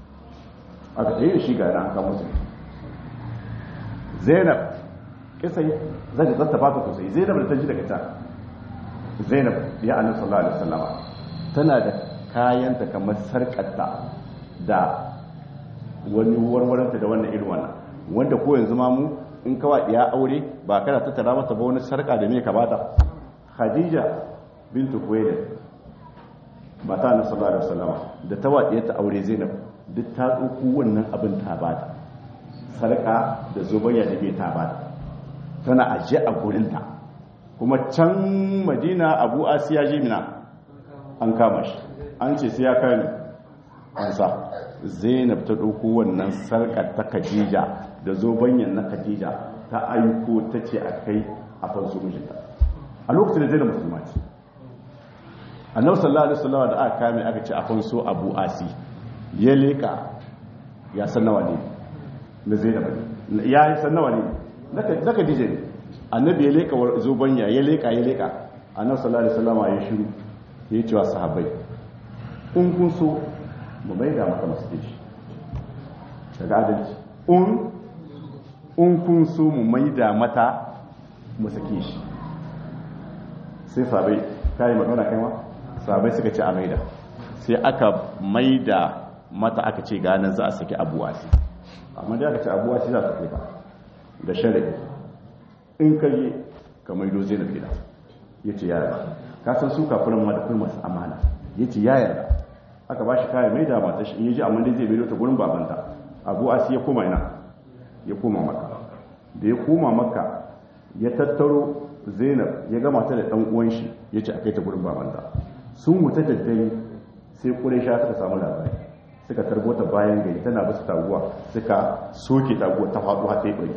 aka tsaye shi ga ran kama musu Zainab kisa zai zata baka sosai Zainab da ta ji daga ta Zainab ya Annabi sallallahu alaihi wasallam tana da kayanta kamar sarkarta da wani warwaranta da wannan irin wannan wanda ko yanzu ma mu in kawai ya aure ba kana tattara mata ba wani sarka da me ka bata Khadija bintu Khuwailid mata na sallallahu alaihi wasallam da ta wadiye ta aure Zainab duk ta tsoko wannan abin ta bata sarka da zubayya da bai ta bata tana aje a gurinta kuma can Madina Abu Asiya jimina an kama shi an ce sai ya kame fansa Zainab ta ɗauko wannan sarƙar ta Khadija da zobanyan na Khadija ta aiko ta ce a kai a fansu mijinta a lokacin da Zainab musulma ce annabi sallallahu alaihi wasallam da aka kame aka ce a fanso Abu Asi ya leka ya san nawa ne na Zainab ne ya san nawa ne na Khadija ne annabi ya leka zobanya ya leka ya leka annabi sallallahu alaihi wasallam ya shiru ya ce wa sahabbai kun kun so mu mai da maka masjid daga adalci un un kun so mu mai da mata mu sake shi sai sahabbai kai magana kai ma sahabbai suka ce a maida sai aka maida mata aka ce ganin za a saki abuwasi amma da aka ce abuwasi za ta kai ba da shari'a in ka yi ka maido zai na gida ya ce yaya ka san su kafinan ma da kuma masu amana ya ce yaya aka ba shi kayan maida mata shi in yi ji amma dai zai maido ta gurin babanta abuwasi ya koma ina ya koma maka da ya koma maka ya tattaro zainab ya gama ta da ɗan uwan shi ya ce a kai ta gurin babanta sun wuta da dare sai ƙuresha suka samu labari suka tarbota bayan gari tana basu taguwa suka soke taguwa ta faɗo har ta yi ɓari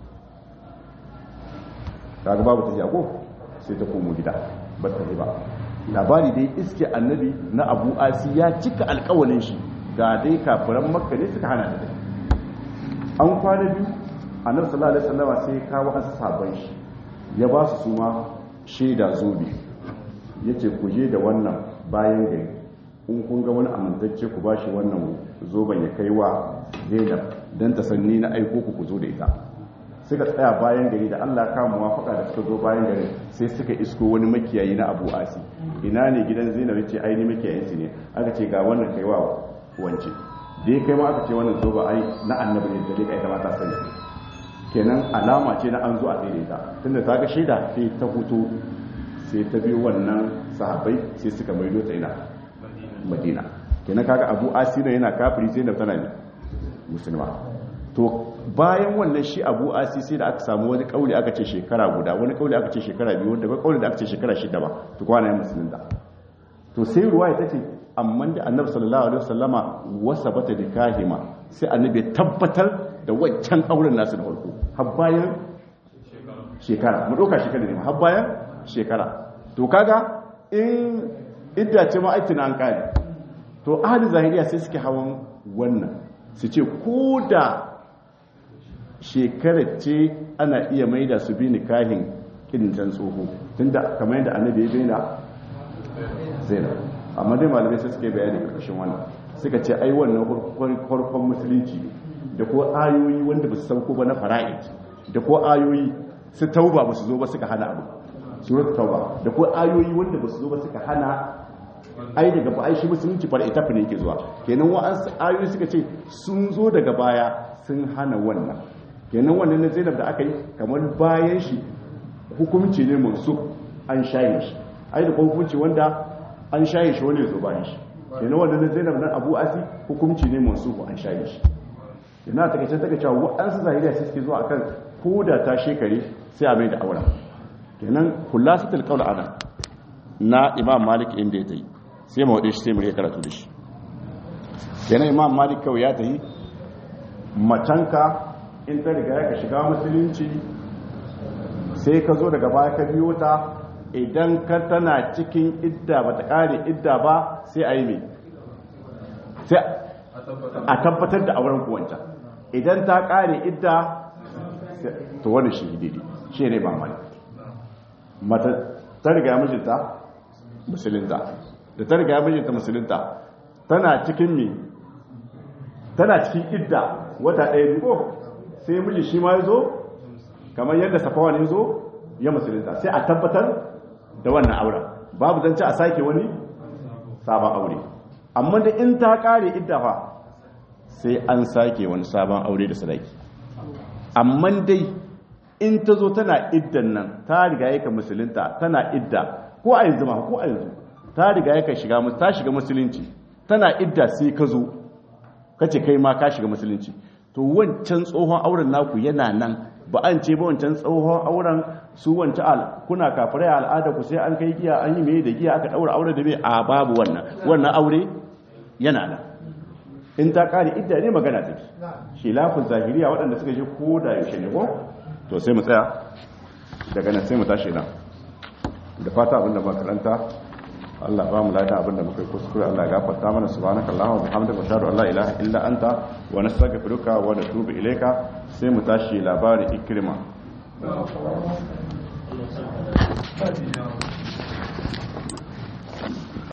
kaga babu ta jago sai ta komo gida ba ta ba labari dai iske annabi na abu asi ya cika alƙawalin shi ga dai kafiran makka ne suka hana da dai an kwana biyu annabi sallallahu alaihi wasallam sai ya kawo wasu sabon shi ya ba su suma shaida zobe yace ku je da wannan bayan gari in kun ga wani amintacce ku bashi wannan zoben ya kai wa Zainab dan ta sanni na aiko ku ku zo da ita suka tsaya bayan gari da Allah ka muwafaka da suka zo bayan gari sai suka isko wani makiyayi na Abu Asi ina ne gidan Zainab yace ai ni makiyayin su ne aka ce ga wannan kai wa wance da ya kai ma aka ce wannan zoba ai na annabi ne da dai kai ta mata sani kenan alama ce na an zo a daidaita tunda ta ga shaida sai ta hutu sai ta biyo wannan sahabbai sai suka maido ta ina Madina kenan kaga Abu Asina yana kafiri sai da tana ne musulma to bayan wannan shi Abu Asi sai da aka samu wani kauli aka ce shekara guda wani kauli aka ce shekara biyu wanda ba kauli da aka ce shekara shida ba to kwana yin musulunta to sai ruwaya tace amma da Annabi sallallahu alaihi wasallama wasabata da kahima sai Annabi ya tabbatar da wancan auren nasu da farko har bayan shekara mu doka shekara ne har bayan shekara to kaga in idda ce ma aikin an kare to ahli zahiriya sai suke hawan wannan su ce ko da shekara ce ana iya maida su bi nikahin kintan tsoho tunda kamar yadda annabi ya bayyana zainab amma dai malamai sai suke bayani karkashin wannan suka ce ai wannan farkon musulunci da ko ayoyi wanda ba su sauko ba na fara'id da ko ayoyi su tauba ba su zo ba suka hana abu surat tauba da ko ayoyi wanda ba su zo ba suka hana ai daga ba ai shi musulunci fara ita ne yake zuwa kenan wa'ansu ayoyi suka ce sun zo daga baya sun hana wannan kenan wannan na Zainab da aka yi kamar bayan shi hukunci ne mansuk an shaye shi ai da hukunci wanda an shaye shi wanda ya zo bayan shi kenan wannan na Zainab na Abu Asi hukunci ne mansuk an shaye shi yana ta kace ta kace wa'ansu zahiriya sai suke zuwa akan koda ta shekare sai a mai da aura kenan khulasatul qawl ana na Imam Malik inda ya tayi sai mu wade shi sai mu yi karatu da shi kenan Imam Malik kawai ya tayi matanka in ta riga ya ka shiga musulunci sai ka zo daga baya ka biyo ta idan ka tana cikin idda ba ta kare idda ba sai a yi mai sai a tabbatar da auren kuwancan idan ta kare idda to wani shi daidai shi ne ba mali mata ta riga mijinta musulunta da ta riga mijinta musulunta tana cikin mi tana cikin idda wata ɗaya biyu sai miji shi ma ya zo kamar yadda safawa ne zo ya musulunta sai a tabbatar da wannan auren babu zance a sake wani sabon aure amma da in ta kare idda fa sai an sake wani sabon aure da sadaki amma dai in ta zo tana iddan nan ta riga yaka musulunta tana idda ko a yanzu ma ko a yanzu ta riga yaka shiga ta shiga musulunci tana idda sai ka zo kace kai ma ka shiga musulunci to wancan tsohon auren naku yana nan ba an ce ba wancan tsohon auren su wancan al kuna kafirai al'ada ku sai an kai giya an yi mai da giya aka daura aure da mai a babu wannan wannan aure yana nan in ta kare idda ne magana take khilafin zahiriya waɗanda suka je ko da yaushe ne ko to sai mu tsaya daga nan sai mu tashi nan da fata abinda muka karanta Allah ba mu ladan abinda muka yi kuskure Allah ya gafarta mana subhanakallahumma wa bihamdika ashhadu an la ilaha illa anta wa nastaghfiruka wa natubu ilayka sai mu tashi labarin ikrima